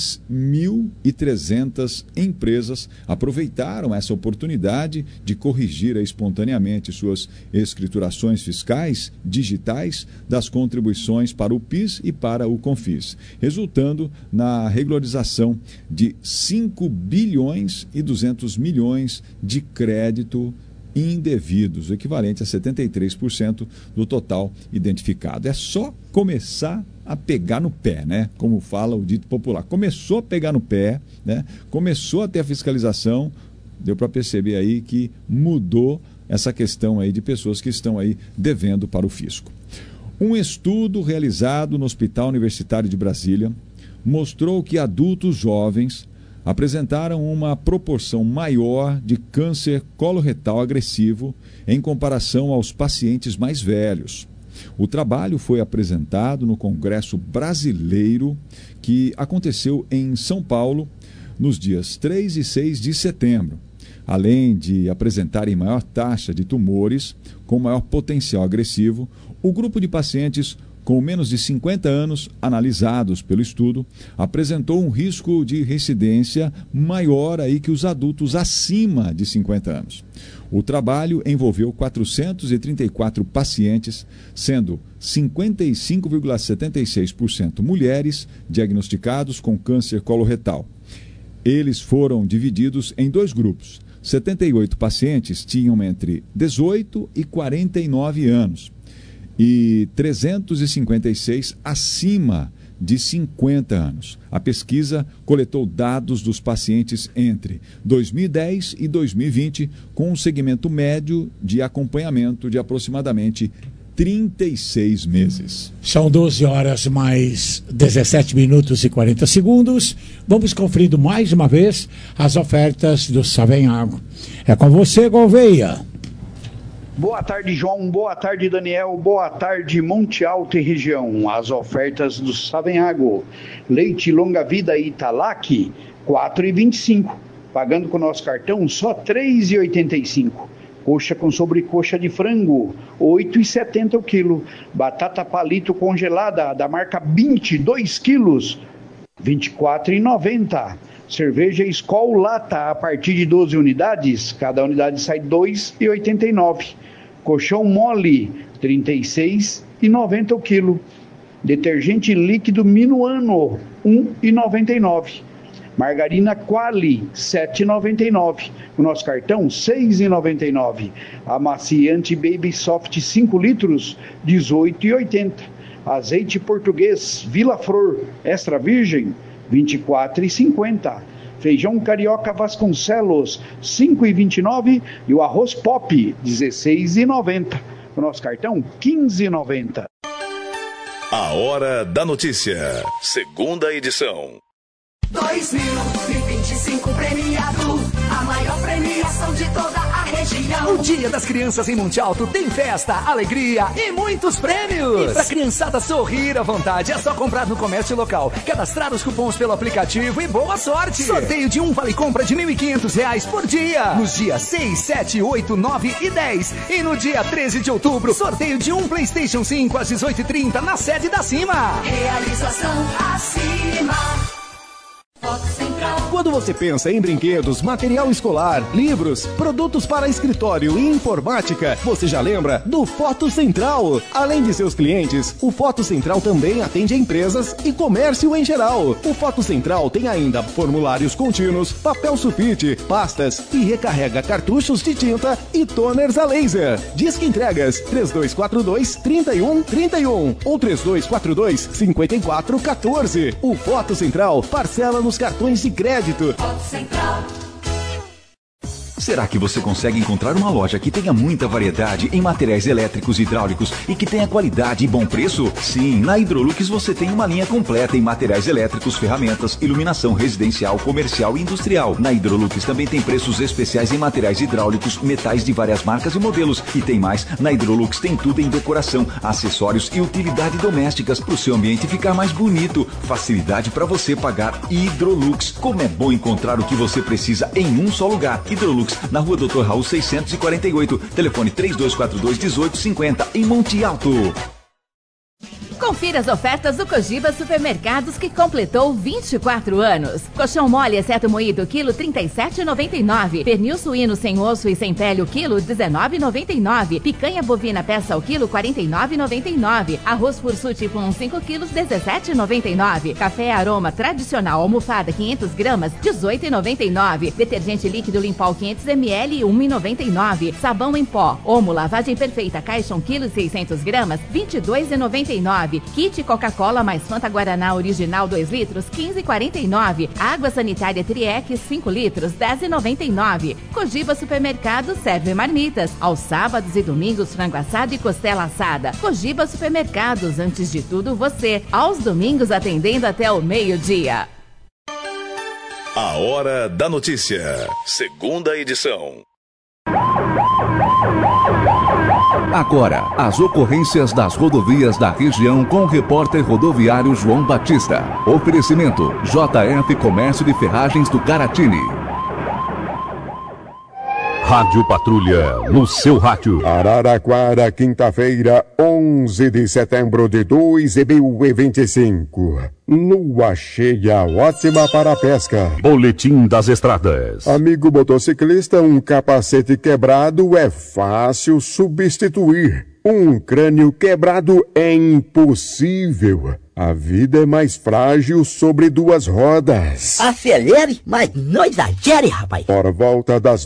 E: 6.300 empresas aproveitaram essa oportunidade de corrigir espontaneamente suas escriturações fiscais digitais das contribuições para o PIS e para o CONFIS, resultando na regularização de 5 bilhões e 200 milhões de crédito indevidos, o equivalente a 73% do total identificado. É só começar a pegar no pé, né? Como fala o dito popular. Começou a pegar no pé, né? Começou a ter a fiscalização. Deu para perceber aí que mudou essa questão aí de pessoas que estão aí devendo para o fisco. Um estudo realizado no Hospital Universitário de Brasília mostrou que adultos jovens apresentaram uma proporção maior de câncer coloretal agressivo em comparação aos pacientes mais velhos. O trabalho foi apresentado no Congresso Brasileiro, que aconteceu em São Paulo nos dias 3 e 6 de setembro. Além de apresentarem maior taxa de tumores com maior potencial agressivo, o grupo de pacientes com menos de 50 anos analisados pelo estudo apresentou um risco de reincidência maior aí que os adultos acima de 50 anos. O trabalho envolveu 434 pacientes, sendo 55,76% mulheres diagnosticados com câncer coloretal. Eles foram divididos em dois grupos. 78 pacientes tinham entre 18 e 49 anos e 356 acima de 50 anos. A pesquisa coletou dados dos pacientes entre 2010 e 2020, com um segmento médio de acompanhamento de aproximadamente 36 meses.
D: São 12 horas mais 17 minutos e 40 segundos. Vamos conferindo mais uma vez as ofertas do Savenhago. É com você, Gouveia.
C: Boa tarde, João. Boa tarde, Daniel. Boa tarde, Monte Alto e região. As ofertas do Savenhago. Leite longa vida Italac, R$ 4,25. Pagando com o nosso cartão, só R$ 3,85. Coxa com sobrecoxa de frango, R$ 8,70 o quilo. Batata palito congelada da marca Bint, 2 quilos, R$ 24,90. Cerveja Skol lata a partir de 12 unidades, cada unidade sai R$ 2,89. Colchão mole, R$ 36,90 o quilo. Detergente líquido Minuano, R$ 1,99. Margarina Quali, R$ 7,99. O nosso cartão, R$ 6,99. Amaciante Baby Soft 5 litros, R$ 18,80. Azeite português Vila Flor Extra Virgem, R$ 24,50. Feijão carioca Vasconcelos, 5,29 e o arroz pop, 16,90. O nosso cartão, 15,90.
A: A Hora da Notícia, segunda edição.
F: 2025 premiado, a maior premiação de toda a região.
H: O Dia das Crianças em Monte Alto tem festa, alegria e muitos prêmios. E pra criançada sorrir à vontade, é só comprar no comércio local, cadastrar os cupons pelo aplicativo e boa sorte. Sorteio de um vale-compra de R$ 1.500 por dia, nos dias 6, 7, 8, 9 e 10. E no dia 13 de outubro, sorteio de um PlayStation 5 às 18h30 na sede da Cima.
F: Realização acima.
P: Quando você pensa em brinquedos, material escolar, livros, produtos para escritório e informática, você já lembra do Foto Central. Além de seus clientes, o Foto Central também atende empresas e comércio em geral. O Foto Central tem ainda formulários contínuos, papel sulfite, pastas e recarrega cartuchos de tinta e toners a laser. Disque entregas 3242-3131 ou 3242-5414. O Foto Central parcela nos cartões de crédito.
N: Será que você consegue encontrar uma loja que tenha muita variedade em materiais elétricos e hidráulicos e que tenha qualidade e bom preço? Sim, na Hidrolux você tem uma linha completa em materiais elétricos, ferramentas, iluminação residencial, comercial e industrial. Na Hidrolux também tem preços especiais em materiais hidráulicos, metais de várias marcas e modelos. E tem mais, na Hidrolux tem tudo em decoração, acessórios e utilidades domésticas para o seu ambiente ficar mais bonito. Facilidade para você pagar. Hidrolux. Como é bom encontrar o que você precisa em um só lugar. Hidrolux, na Rua Dr. Raul 648, telefone 3242-1850, em Monte Alto.
W: Confira as ofertas do Cogiba Supermercados que completou 24 anos. Colchão mole exceto moído, quilo 37,99. Pernil suíno sem osso e sem pele, o quilo 19,99. Picanha bovina peça ao quilo 49,99. Arroz fursu tipo 1, 5 quilos 17,99. Café aroma tradicional almofada 500 gramas 18,99. Detergente líquido Limpol 500 ml 1,99. Sabão em pó Omo lavagem perfeita caixa 1 quilo 600 gramas 22,99. Kit Coca-Cola mais Fanta Guaraná original 2 litros, 15,49. Água sanitária Triex 5 litros, 10,99. Cogiba Supermercado serve marmitas. Aos sábados e domingos, frango assado e costela assada. Cogiba Supermercados, antes de tudo você. Aos domingos atendendo até o meio-dia.
A: A Hora da Notícia, segunda edição.
N: Agora, as ocorrências das rodovias da região com o repórter rodoviário João Batista. Oferecimento: JF Comércio de Ferragens do Caratini.
O: Rádio Patrulha, no seu rádio.
Q: Araraquara, quinta-feira, 11 de setembro de 2025. Lua cheia, ótima para a pesca.
O: Boletim das estradas.
Q: Amigo motociclista, um capacete quebrado é fácil substituir. Um crânio quebrado é impossível. A vida é mais frágil sobre duas rodas.
X: Acelere, mas não exagere, rapaz.
Q: Por volta das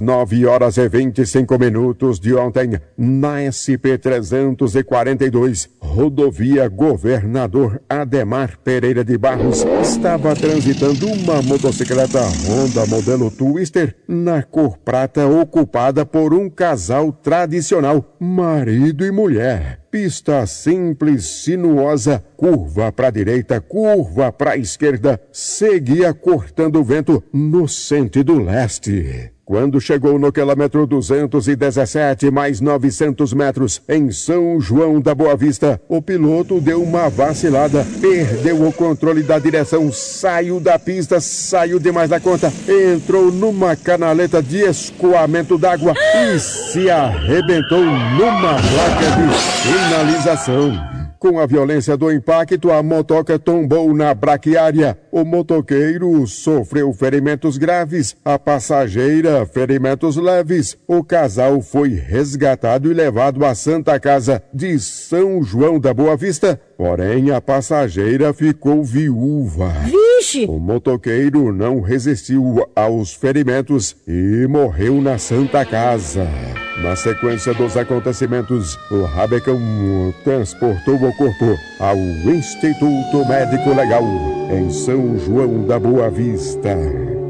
Q: 9h25 de ontem, na SP-342, rodovia Governador Ademar Pereira de Barros, estava transitando uma motocicleta Honda modelo Twister na cor prata, ocupada por um casal tradicional, marido e mulher. Pista simples, sinuosa, curva para a direita, curva para a esquerda, seguia cortando o vento no sentido leste. Quando chegou no quilômetro 217, mais 900 metros, em São João da Boa Vista, o piloto deu uma vacilada, perdeu o controle da direção, saiu da pista, saiu demais da conta, entrou numa canaleta de escoamento d'água e se arrebentou numa placa de sinalização. Com a violência do impacto, a motoca tombou na braquiária. O motoqueiro sofreu ferimentos graves, a passageira ferimentos leves. O casal foi resgatado e levado à Santa Casa de São João da Boa Vista. Porém, a passageira ficou viúva.
X: Vixe!
Q: O motoqueiro não resistiu aos ferimentos e morreu na Santa Casa. Na sequência dos acontecimentos, o Rabecão transportou o corpo ao Instituto Médico Legal, em São João da Boa Vista.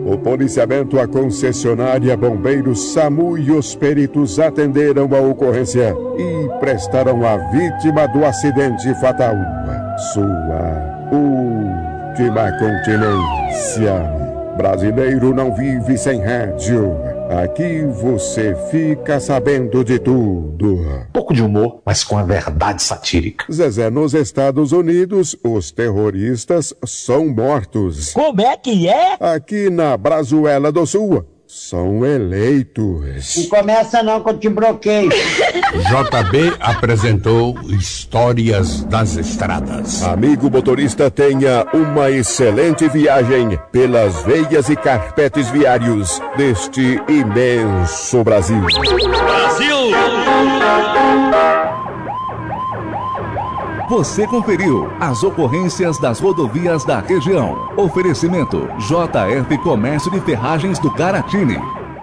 Q: O policiamento, a concessionária, bombeiros, SAMU e os peritos atenderam a ocorrência e prestaram à vítima do acidente fatal sua última continência. Brasileiro não vive sem rádio. Aqui você fica sabendo de tudo.
R: Pouco de humor, mas com a verdade satírica.
Q: Zezé, nos Estados Unidos, os terroristas são mortos.
X: Como é que é?
Q: Aqui na Brazuela do Sul, são eleitos.
X: Não começa não que eu te bloqueio.
S: JB apresentou Histórias das Estradas.
Q: Amigo motorista, tenha uma excelente viagem pelas veias e carpetes viários deste imenso Brasil.
A: Brasil!
B: Você conferiu as ocorrências das rodovias da região. Oferecimento JF Comércio de Ferragens do Garatini.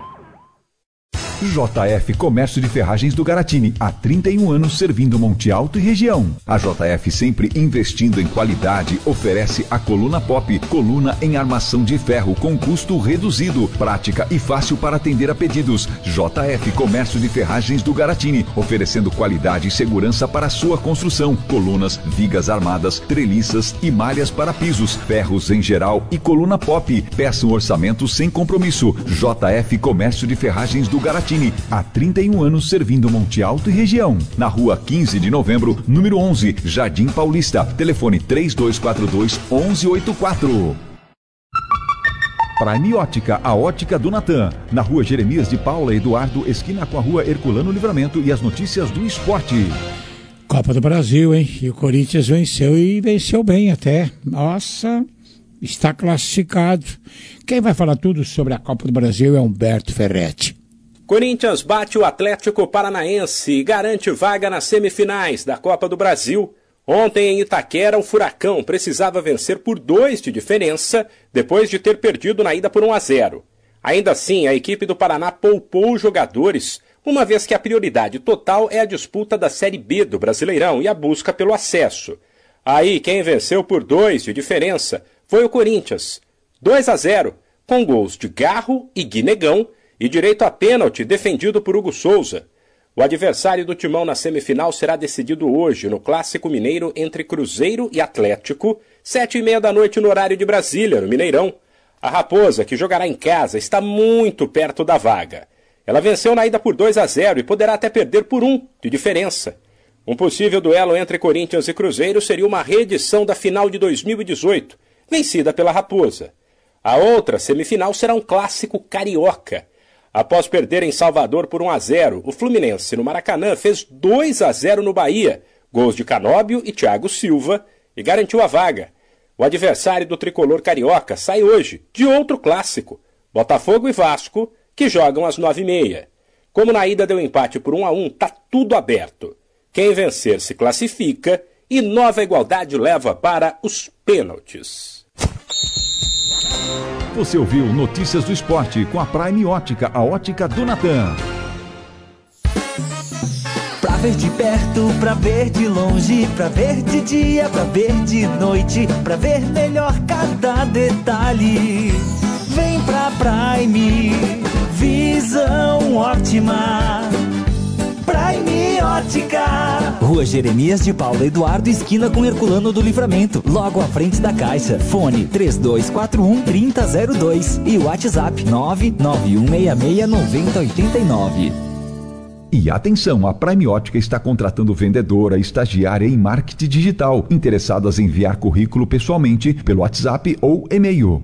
G: JF Comércio de Ferragens do Garatini, há 31 anos servindo Monte Alto e região. A JF, sempre investindo em qualidade, oferece a coluna Pop, coluna em armação de ferro com custo reduzido, prática e fácil para atender a pedidos. JF Comércio de Ferragens do Garatini, oferecendo qualidade e segurança para a sua construção. Colunas, vigas armadas, treliças e malhas para pisos, ferros em geral e coluna Pop. Peça um orçamento sem compromisso. JF Comércio de Ferragens do Garatini, há 31 anos servindo Monte Alto e região. Na rua 15 de novembro, número 11, Jardim Paulista. Telefone 3242-1184. Prime Ótica, a ótica do Natan. Na rua Jeremias de Paula Eduardo, esquina com a rua Herculano Livramento, e as notícias do esporte.
D: Copa do Brasil, hein? E o Corinthians venceu e venceu bem até. Nossa, está classificado. Quem vai falar tudo sobre a Copa do Brasil é Humberto Ferretti.
T: Corinthians bate o Atlético Paranaense e garante vaga nas semifinais da Copa do Brasil. Ontem em Itaquera, o Furacão precisava vencer por 2 de diferença, depois de ter perdido na ida por 1-0. Ainda assim, a equipe do Paraná poupou os jogadores, uma vez que a prioridade total é a disputa da Série B do Brasileirão e a busca pelo acesso. Aí, quem venceu por 2 de diferença foi o Corinthians, 2-0, com gols de Garro e Guinegão, e direito a pênalti defendido por Hugo Souza. O adversário do Timão na semifinal será decidido hoje no Clássico Mineiro entre Cruzeiro e Atlético, 19h30 no horário de Brasília, no Mineirão. A Raposa, que jogará em casa, está muito perto da vaga. Ela venceu na ida por 2-0 e poderá até perder por 1 de diferença. Um possível duelo entre Corinthians e Cruzeiro seria uma reedição da final de 2018, vencida pela Raposa. A outra semifinal será um clássico carioca. Após perder em Salvador por 1-0, o Fluminense no Maracanã fez 2-0 no Bahia, gols de Canóbio e Thiago Silva, e garantiu a vaga. O adversário do tricolor carioca sai hoje de outro clássico, Botafogo e Vasco, que jogam às 9h30. Como na ida deu empate por 1-1, tá tudo aberto. Quem vencer se classifica e nova igualdade leva para os pênaltis.
G: Você ouviu Notícias do Esporte com a Prime Ótica, a ótica do Natan.
H: Pra ver de perto, pra ver de longe, pra ver de dia, pra ver de noite, pra ver melhor cada detalhe. Vem pra Prime, visão ótima. Prime Ótica. Rua Jeremias de Paula Eduardo, esquina com Herculano do Livramento, logo à frente da Caixa. Fone 3241-3002 e WhatsApp 991669089.
G: E atenção, a Prime Ótica está contratando vendedora, estagiária em marketing digital, interessadas em enviar currículo pessoalmente pelo WhatsApp ou e-mail.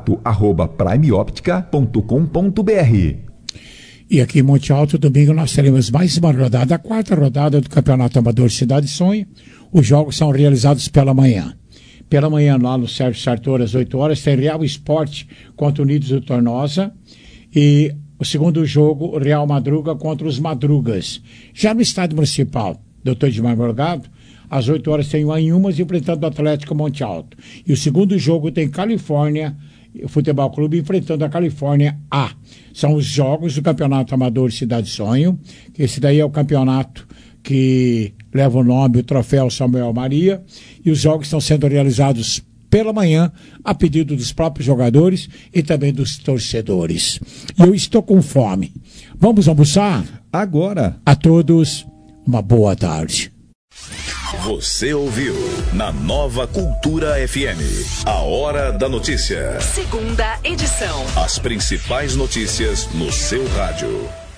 G: contato@primeoptica.com.br.
D: E aqui em Monte Alto, domingo, nós teremos mais uma rodada, a 4ª rodada do Campeonato Amador Cidade Sonho. Os jogos são realizados pela manhã. Pela manhã, lá no Sérgio Sartor, às 8 horas, tem Real Esporte contra Unidos do Tornosa. E o segundo jogo, Real Madruga contra os Madrugas. Já no Estádio Municipal, Dr. Edmar Morgado, às 8 horas tem o Anhumas enfrentando o Atlético Monte Alto. E o segundo jogo tem Califórnia Futebol Clube enfrentando a Califórnia A. São os jogos do Campeonato Amador Cidade Sonho, que esse daí é o campeonato que leva o nome, o troféu Samuel Maria, e os jogos estão sendo realizados pela manhã, a pedido dos próprios jogadores e também dos torcedores. E eu estou com fome. Vamos almoçar?
E: Agora.
D: A todos, uma boa tarde.
A: Você ouviu na Nova Cultura FM. A Hora da Notícia.
I: Segunda edição.
A: As principais notícias no seu rádio.